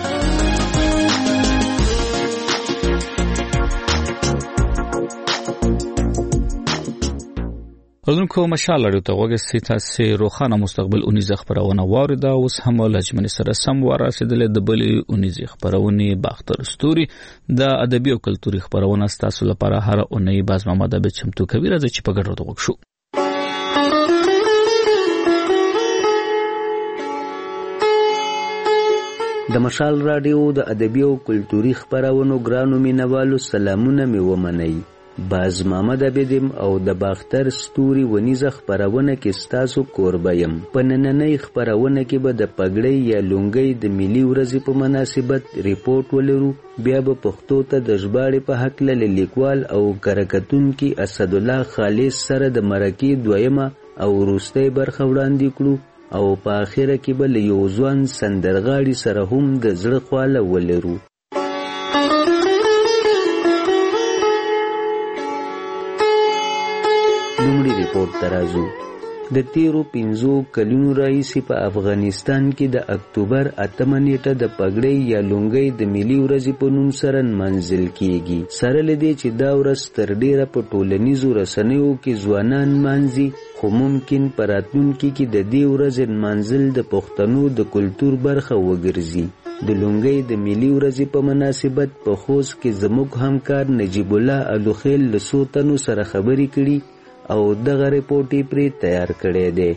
ورونکو مشال لري ته وګه سیتا سي روخانه مستقبل اونیز خبرونه وارده اوس هم لجمن سره سم ورسېدل د بلې اونیز خبرونه باختر ستوري د ادبي او کلتوري خبرونه ستاسو لپاره هر اونۍ باز محمد به چمتو کوي راځي چې په ګډه وګښو. د مشال رادیو د ادبي او کلتوري خبرونو ګرانو مینوالو سلامونه می ومنئ. باز محمد عبدم او د باختر ستوري ونیزه خبرونه کې ستاسو کوربایم. په نننۍ خبرونه کې به د پګړۍ یا لونګۍ د ملي ورځې په مناسبت ریپورت ولرو. بیا به پښتو ته د ژباړې په حق له لیکوال او کرکټونکي اسد الله خالص سره د مرکې دویمه او وروستۍ برخه وړاندې کړو او په اخره کې به له یو ځوان سندرغاړي سره هم د زړه خواله ولرو. لومړی ریپورت ترازو د تیرو پنځو کلونو راهیسې په افغانستان کې د اکتوبر اتمه نیټه د پګړۍ یا لونګۍ د ملي ورځې په نوم سره نمانځل کیږي. سره له دې چې دا ورځ تر ډیره په ټولنیزو رسنیو کې ځوانان مانځي خو ممکن په راتلونکي کې د دې ورځې نمانځل د پښتنو د کلتور برخه وګرځي. د لونګۍ د ملي ورځې په مناسبت په خوست کې زموږ همکار نجیب الله الوخیل له څو تنو سره خبرې کړي او دغه ریپورت یې پرې تیار کړی دی.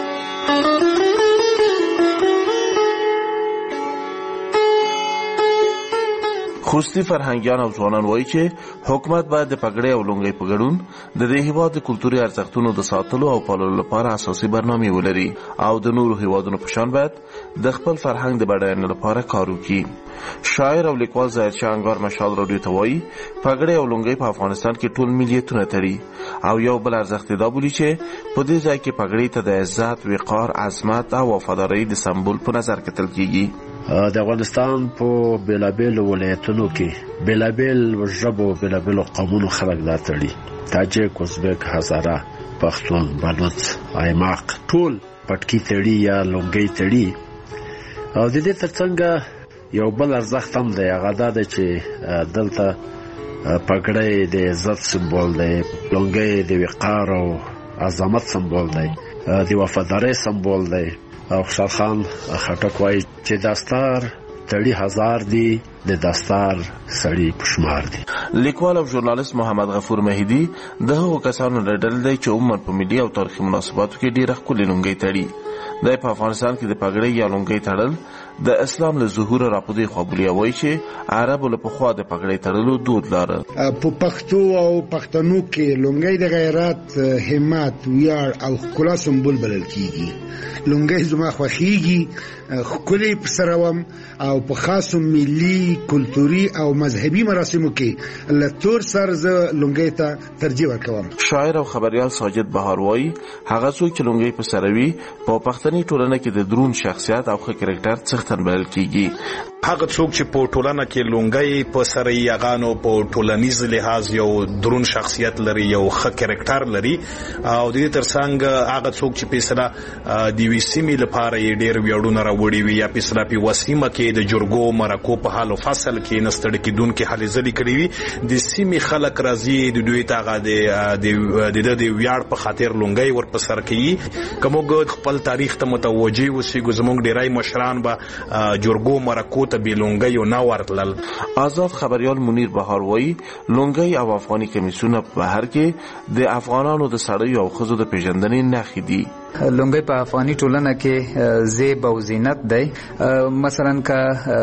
خوستی فرهنګیان او ځوانان وایي چې حکومت باید د پګړۍ او لونګۍ په ګډون د دې هیواد د کلتوري ارزښتونو د ساتلو او پاللو لپاره اساسي برنامې ولري او د نورو هیوادونو په شان باید د خپل فرهنګ د بډاینې لپاره کار وکړي. شاعر او لیکوال ظاهر شاه انګار مشال راډیو ته وایي پګړۍ او لونګۍ په افغانستان کې ټول ملیتونه تري او یو بل ارزښت دا بولي چې په دې ځای کې پګړۍ ته د عزت، وقار، عظمت او وفادارۍ د سمبول په نظر کتل کیږي. د افغانستان په بیلابیلو ولایتونو کې بیلابیل ژبو بیلابیلو قومونو خلک دا تړي. تاجک، ازبک، هزاره، پښتون، بلوچ، ایماق ټول پټکی تړي یا لونګۍ تړي. او د دې ترڅنګ یو بل ارزښت هم دی، هغه دا دی چې دلته پګړۍ د عزت سمبول دی، لونګۍ د وقار او عظمت سمبول دی، د وفادارۍ سمبول دی. او خوشحال خان خټک وایي چې داستار تړي هزار دي د داستار سړي پشمار دي. لیکوال او ژورنالیست محمد غفور مهدی د هغو کسانو ډډل دی چې عموما په ملي او تاریخي مناسباتو کې ډیره ښکلې لونګۍ تړي. دی په افغانستان کې د پګړۍ یا لونګۍ تړل د اسلام له ظهور راپدې خپلیا وایي چې عربو له پخوا د پګړې تړلو دود لاره. په پښتو او پښتنو کې لونګۍ د غیرت، همت، ویاړ او ښکلا سمبول بلل کیږي. لونګۍ زما خوښیږي، ښکلې په سره وم او په خاصو ملي، کلتوري او مذهبي مراسمو کې له تور سر زه لونګۍ ته ترجیح ورکوم. شاعر او خبريال ساجد بهار وایي هغه څوک چې لونګۍ په سره وي په پښتني ټولنه کې د درون شخصیت او ښه کرکټر څښتن بلل کیږي. هغه څوک چې په ټولنه کې لونګۍ په سره یې هغه په ټولنیز لحاظ یو درون شخصیت لري، یو ښه کرکټر لري، او د دې ترڅنګ هغه څوک چې په سره د وی سیمې لپاره یې ډېر ویاړونه راوړي وي یا په سره په وسیمه کې د جرګو مرکو په حال او فصل کې نستړي کېدونکو هلې ځلې کړې وي. د سیمې خلک راځي د دوی ته د د د ویاړ په خاطر لونګۍ ور په سر کوي. کومګ خپل تاریخ ته متوجي وسیګو زموږ ډیرای مشران به جرګو مرکو ته به لونګۍ او نه ورتلل. آزاد خبريال منیر بهار وایي لونګۍ او افغاني کمیسونه په بهر کې د افغانانو د سړیو او ښځو د پیژندنې نښې دي. لونګۍ په افغاني ټولنه کې زیب او زینت دی. مثلا که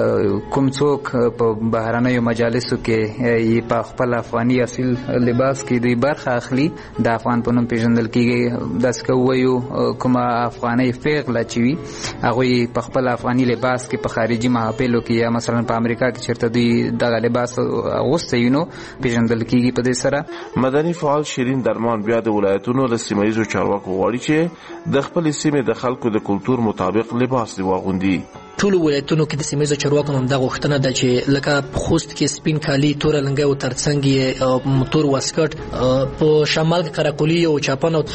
کوم څوک په بهرنیو مجالسو کې یې په خپل افغاني اصیل لباس کې دوی برخه اخلي، د افغان په نوم پیژندل کېږي. داسې که ووایو کومه افغانۍ پیغله چې وي هغوی په خپل افغاني لباس کې په خارجي محافلو کې یا مثلا په امریکا کې چېرته دوی دغه لباس اغوستی وي نو پیژندل کېږي په دې سره. مدني فعال شیرین درمان بیا د ولایتونو له سیمه ییزو چارواکو غواړي چې د خپل سیمې د خلکو د کلتور مطابق لباس دی واغوندي. ټول ولایتونو کې د سیمې چارواکو هم دا غوښتنه ده چې لکه خوست کې سپین کالي، تور لنګي او ترڅنګ یې تور واسکټ، په شمال کې قراقلی او چاپن او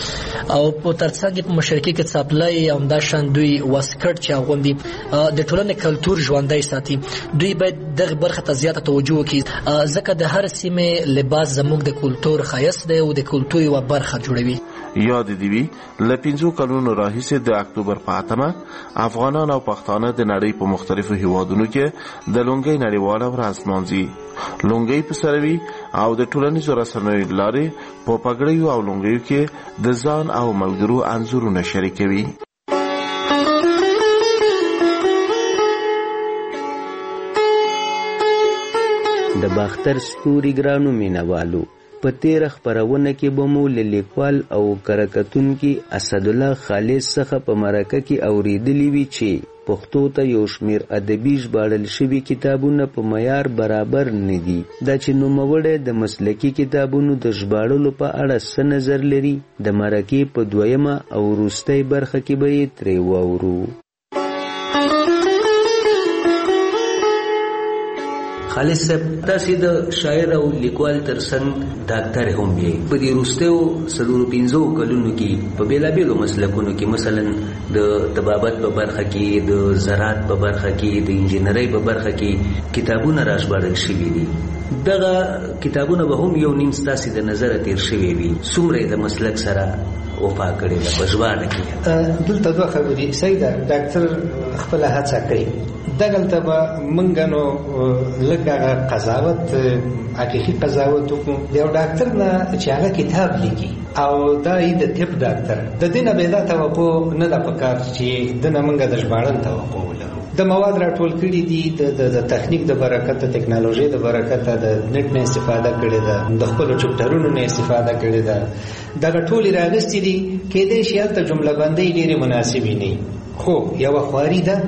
په ترڅنګ په مشرقي کې څپلۍ او همداشان دوی واسکټ چې اغوندي د ټولنې کلتور ژوندی ساتي. دوی باید دغه برخه ته زیاته توجه وکړي ځکه د هر سیمې لباس زموږ د کلتور ښایست دی او د کلتور یوه برخه جوړوي. یاد دی وی له پنځو کلونو راهیسې د اکتوبر په اتمه افغانان او پښتانه د نړۍ په مختلفو هیوادونو کې د لونګۍ نړیواله ورځ لمانځي. لونګۍ په سره وي او د ټولنیزو رسنیو لارې په پګړیو او لونګیو کې د ځان او ملګرو انځورونه شریکوي. د باختر ستوري ګرانو مینوالو په تیر خبرونه کې به مو لیکوال او کرکټونکي اسد الله خالص څخه په مرکه کې اوریدلی وی چې پښتو ته یو شمیر ادبي ژباړل شوي کتابونه په معیار برابر نه دي. دا چې نوموړی د مسلکي کتابونو د ژباړلو په اړه څه نظر لري د مرکې په دویمه او وروستۍ برخه کې به یې ترې واورو. خالص صاحب تاسو د شاعر او لیکوال ترڅنګ ډاکټر هم یې په دې وروستیو څلورو پنځو کلونو کې په بیلابیلو مسلکونو کې مثلا د طبابت په برخه کې، د زراعت په برخه کې، د انجینرۍ په برخه کې کتابونه راژباړل شوي دي. دغه کتابونه به هم یو نیم ستاسې د نظره تیر شوي وي. څومره د مسلک سره وفا کړې ده په ژباړه کې؟ دلته دوه خبرې صحیح ده. ډاکټر خپله هڅه کوي. دغلته به موږ نو لږ هغه قضاوت حقیقي قضاوت وکړو د یو ډاکټر نه چې هغه کتاب لیکي او دا یې د طب ډاکټر د دې نه به دا توقع نه ده پکار چې د نه موږ د ژباړن توقع ولرو. د مواد راټول کړي دي، د تخنیک د برکت، د ټکنالوژي د برکت، د نت نه استفاده کړې ده، د خپل چپټرونو نه استفاده کړې ده. دغه ټولې راغستې دي. کېدای شي هلته جمله بندۍ ډېرې مناسبې نه وي، خو یوه خواري ده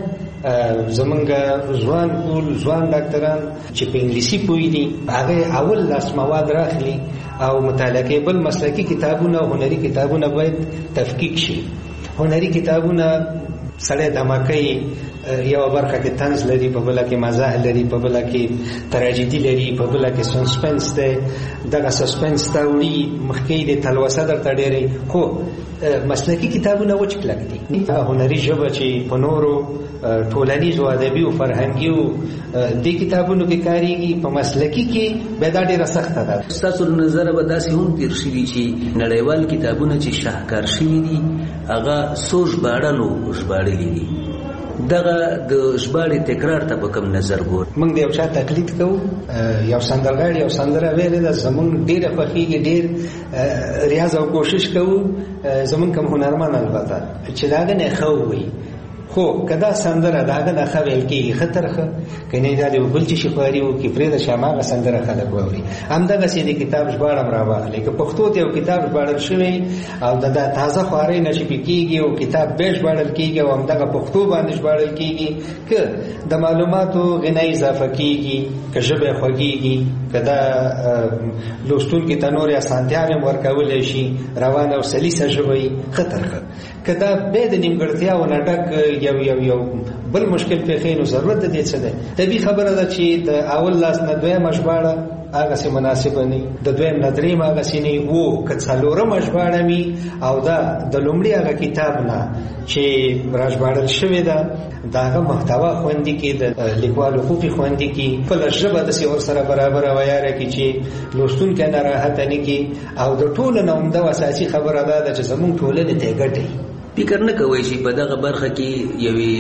زمونږ ځوان ټول ځوان ډاکټران چې په انګلیسي پوهېږي هغه اول لاس مواد راخلي او مطالعه کوي. بل مسلکي کتابونه او هنري کتابونه باید تفکیک شي. هنري کتابونه سړی دماکوي، یو برخه کې طنز لري، په بله کې مزاح لري، په بله کې تراژیدي لري، په بله کې سسپنس دی. دغه سسپنس ته وړي مخکې د تلوسه درته ډېرې، خو مسلکي کتابونه وچ کلک دي. هنري ژبه چې په نورو ټولنیزو ادبي او فرهنګي دې کتابونو کې کاریږي، په مسلکي کې به دا ډېره سخته ده. ستاسو له نظره به داسې هم تېر شوي چې نړیوال کتابونه چې شاهکار شوي دي هغه څو ژباړنو ژباړلي دي. دغه د ژباړې تکرار ته به کوم نظر ګورئ؟ موږ د یو چا تقلید کوو، یو سندرغاړي یو سندره ویلې ده زموږ ډېره خوښېږي، ډېر ریاض او کوشش کوو. زموږ کوم هنرمن البته چې د هغه نه ښه ووایي، خو کدا سندره داګه د خبل کې خطرخه کني دا د بل چې خبري او کې پرې د شماغه سندره خلک ووري همدغه سي د کتاب ژباړم راوغلی که پښتو ته یو کتاب ژباړل شوی او د تازه خواري نشي کېږي او کتاب به ژباړل کېږي او همدغه پښتو باندې ژباړل کېږي که د معلوماتو غنۍ اضافه کېږي که ژبه خوږيږي کدا لوستون کې تنور یا سانتیانه ورکول شي روانه او سلیسه ژبه خطرخه کدا به د نیمګړتیا و نټک یو یو یو بل مشکل پیښې نو ضرورت دې څه ده طبي خبره ده چې د اول لاس نه دوه مشباړه هغه سي مناسب نه د دویم نظرې ما هغه سي نه وو کڅالوره مشباړه می او دا د لومړي هغه کتاب نه چې راژباړل شوی دا داغه محتوا خوندې کې د لیکوالو خوفي خوندې کې په لږه د سي ور سره برابر وایره کې چې لوستون کې نه راحت نه کې او د ټول نه عمده اساسي خبره ده چې زموږ ټولنه ته ګټي فکر نه کوي چې په دغه برخه کې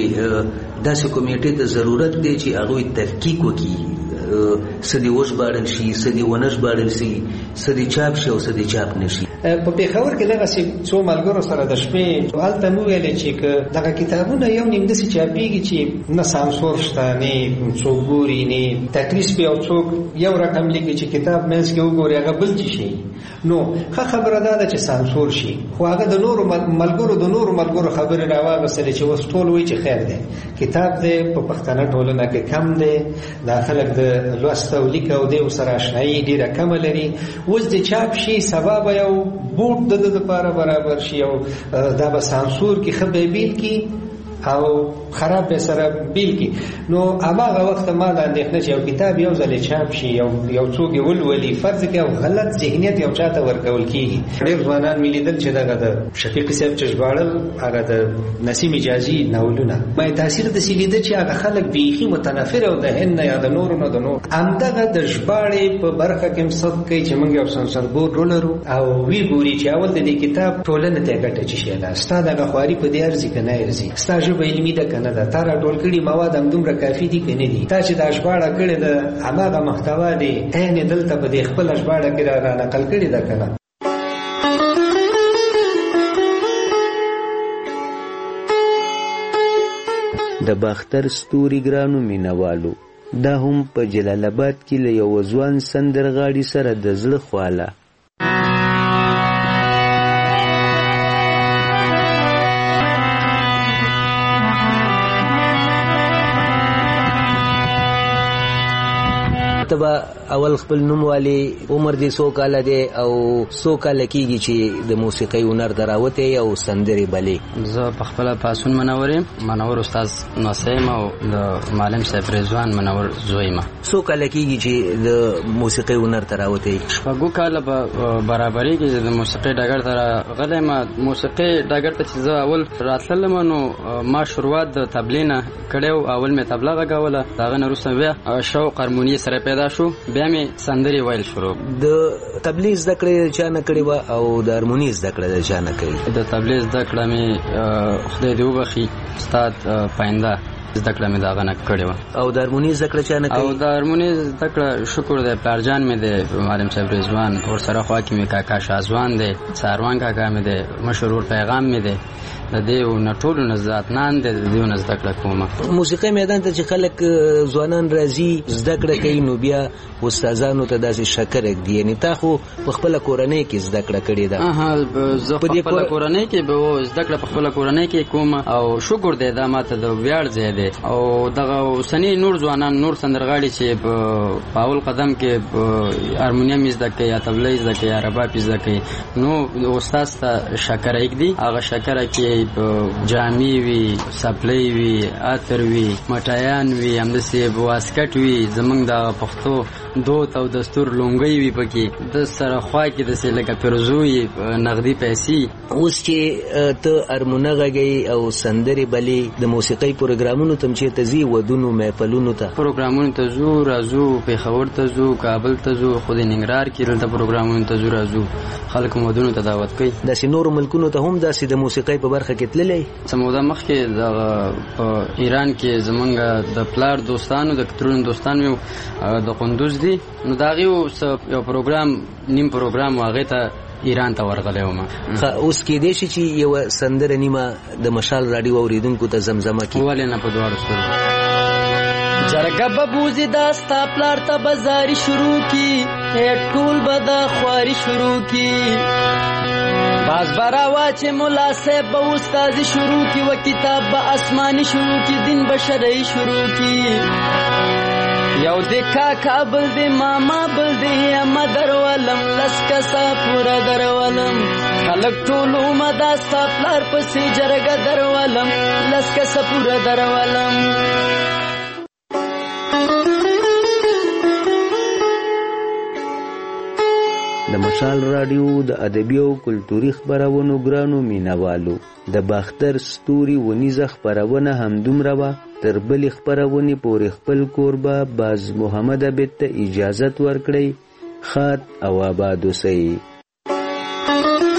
یوې داسې کمیټې ته ضرورت دی چې هغه تحقیق وکړي سدي وش باندې شي سدي ونش باندې شي سدي چاپ شي او سدي چاپ نشي په پیښور کې دغه څو ملګرو سره د شپې حالت مو ویل چې دغه کتابونه یو نیم د سي چاپيږي چې نه سانسور شته نه څوک ګوري نه تکلیف په او څوک یو رقم لیکي چې کتاب مېز کې وګوري هغه بل شي نو ښه خبره ده چې سانسور شي خو هغه د نورو ملګرو د نورو ملګرو خبره راوغسل چې وستول وي چې خیر دی کتاب دې په پښتنه ټولنه کې کم دی د خلک د لوست او لیک او د سره آشنایی ډیره کم لري اوس د چاپ شي سبب یو بوت د د لپاره برابر شي او دا به سانسور کې خبرې بیل کی او خراب به سره بیل کی نو هغه وخت ما د اندېښنه چې یو کتاب یو ځل چاپ شي یو یو څوک ولولي فرض کې او غلط ذهنیت یو چاته ورکول کیږي ډېر ځوانان ملي دل چې دغه د شفیق صاحب چې ژباړل هغه د نسیم اجازي ناولونه مې تاثیر د سیلیده چې هغه خلک بیخي متنفر او د هن یا د نور نه د نور همدغه د ژباړې په برخه کې مصد کوي چې موږ یو سنسر بورډ ولرو او وی ګوري چې اول د دې کتاب ټولنه ته ګټه چي شي دا ستاسو دغه خواري په دې ارزي کنه ارزي ستاسو به علمي ده کنه دا تر ټول کړي مواد هم دومره کافي دي کنه دي تا چې دا ژباړه کړي د هغه محتوا دی عین دلته په دې خپل ژباړه کې را نقل کړي ده کنه د باختر ستوري ګرانو مینوالو دا هم په جلال آباد کې له یو ځوان سندرغاړي سره د زړه خواله تبا اول خپل نوم والی عمر دې سو کال دی او سو کال کېږي چې د موسیقي هنر دراوته او سندري بلې زه په خپل پاسون منورم منور استاد نصیم او د معلم صاحب رضوان منور زویما سو کال کېږي چې د موسیقي هنر دراوته شپږو کال په برابرۍ کې د موسیقي ډګر ته غلې ما موسیقي ډګر ته چې زه اول راتلم نو ما شروعات د تبلیغ کړو اول مې تبلیغ غاوله داغه نه وروسته بیا شوق هارمونی سره پیدا شو بیا مې سندري ویل شروع د تبلیغ ذکر چا نه کړی و او د هارمونی ذکر چا نه کړی د تبلیغ ذکر مې خدای دې وبخي استاد پاینده ذکر مې داغه نه کړی و او د هارمونی ذکر چا نه کړی او د هارمونی ذکر شکر دې پلارجان مې دې معلم صاحب رضوان اور سره خوا کې مې کاکا شازوان دې ساروان کاکا مې دې مشهور پیغام مې دې د دې نټول نزات نان د دې نزد کړه کومه موسیقي میدان ته چې خلک ځوانان راځي زده کړه کوي نو بیا استادانو ته داسې شکر دی یعنی تا خو په خپل کورنۍ کې زده کړه کړې ده اه زه په خپل کورنۍ کې به زده کړه په خپل کورنۍ کې کوم او شکر دې دا ماته د ویاړ ځای دی او دغه سنی نور ځوانان نور سندرغاړي چې په اول قدم کې هارمونیم زده کوي یا تبلیغ زده کوي یا رباب زده کوي نو استاد ته شکر یک دی هغه شکر کې جامی وی سپلای وی اتر وی مټایان وی همدسي واسکټ وی زمنګ د پښتو دوت او دستور لونګي وی پکې د سره خوا کې د سلګه پرزوی نغدي پیسې اوس چې ته هارمونه غږی او سندري بلې د موسیقي پروګرامونو تم چې تزي ودونو محفلونو ته پروګرامونو ته زو راځو په خبر ته زو کابل ته زو خو د ننګرهار کې د پروګرامونو ته زو راځو خلک مودونو ته دعوت کوي د سينور ملکونو ته هم د سید موسیقي په برخه کې تللې سموده مخکې د ایران کې زمونږ د پلار دوستانو د کترونو دوستانو د قندوز دي نو دا غيو یو پروګرام نیم پروګرام واغې ته ایران ته ورغلی وم. اوس کېدای شي چې یو سندره نیمه د مشال راډیو اوریدونکو ته زمزمه کړي. ولې نه، په دواړو سترګو. جرګه به بوزي دا ستا پلار ته بازاري شروع کی، ټول به دا خواري شروع کی. باز براوا چې ملا صاحب به استادي شروع کی، و کتاب به آسماني شروع کی، دین به شرعي شروع کی. یو د کاکا بل د ماما بل د اما درولم، لس کسا پورا درولم. خلک ټول مدا ستا پلار پسې جرګه درولم، لس کسا پورا درولم. د مشال راډیو د ادبي او کلتوري خبرونو ګرانو مینوالو، د باختر ستوري ونیزه خبرونه همدومره وه. تر بلې خبرونې پورې خپل کوربه باز محمد عبید ته اجازت ورکړئ. ښاد او آباد اوسئ.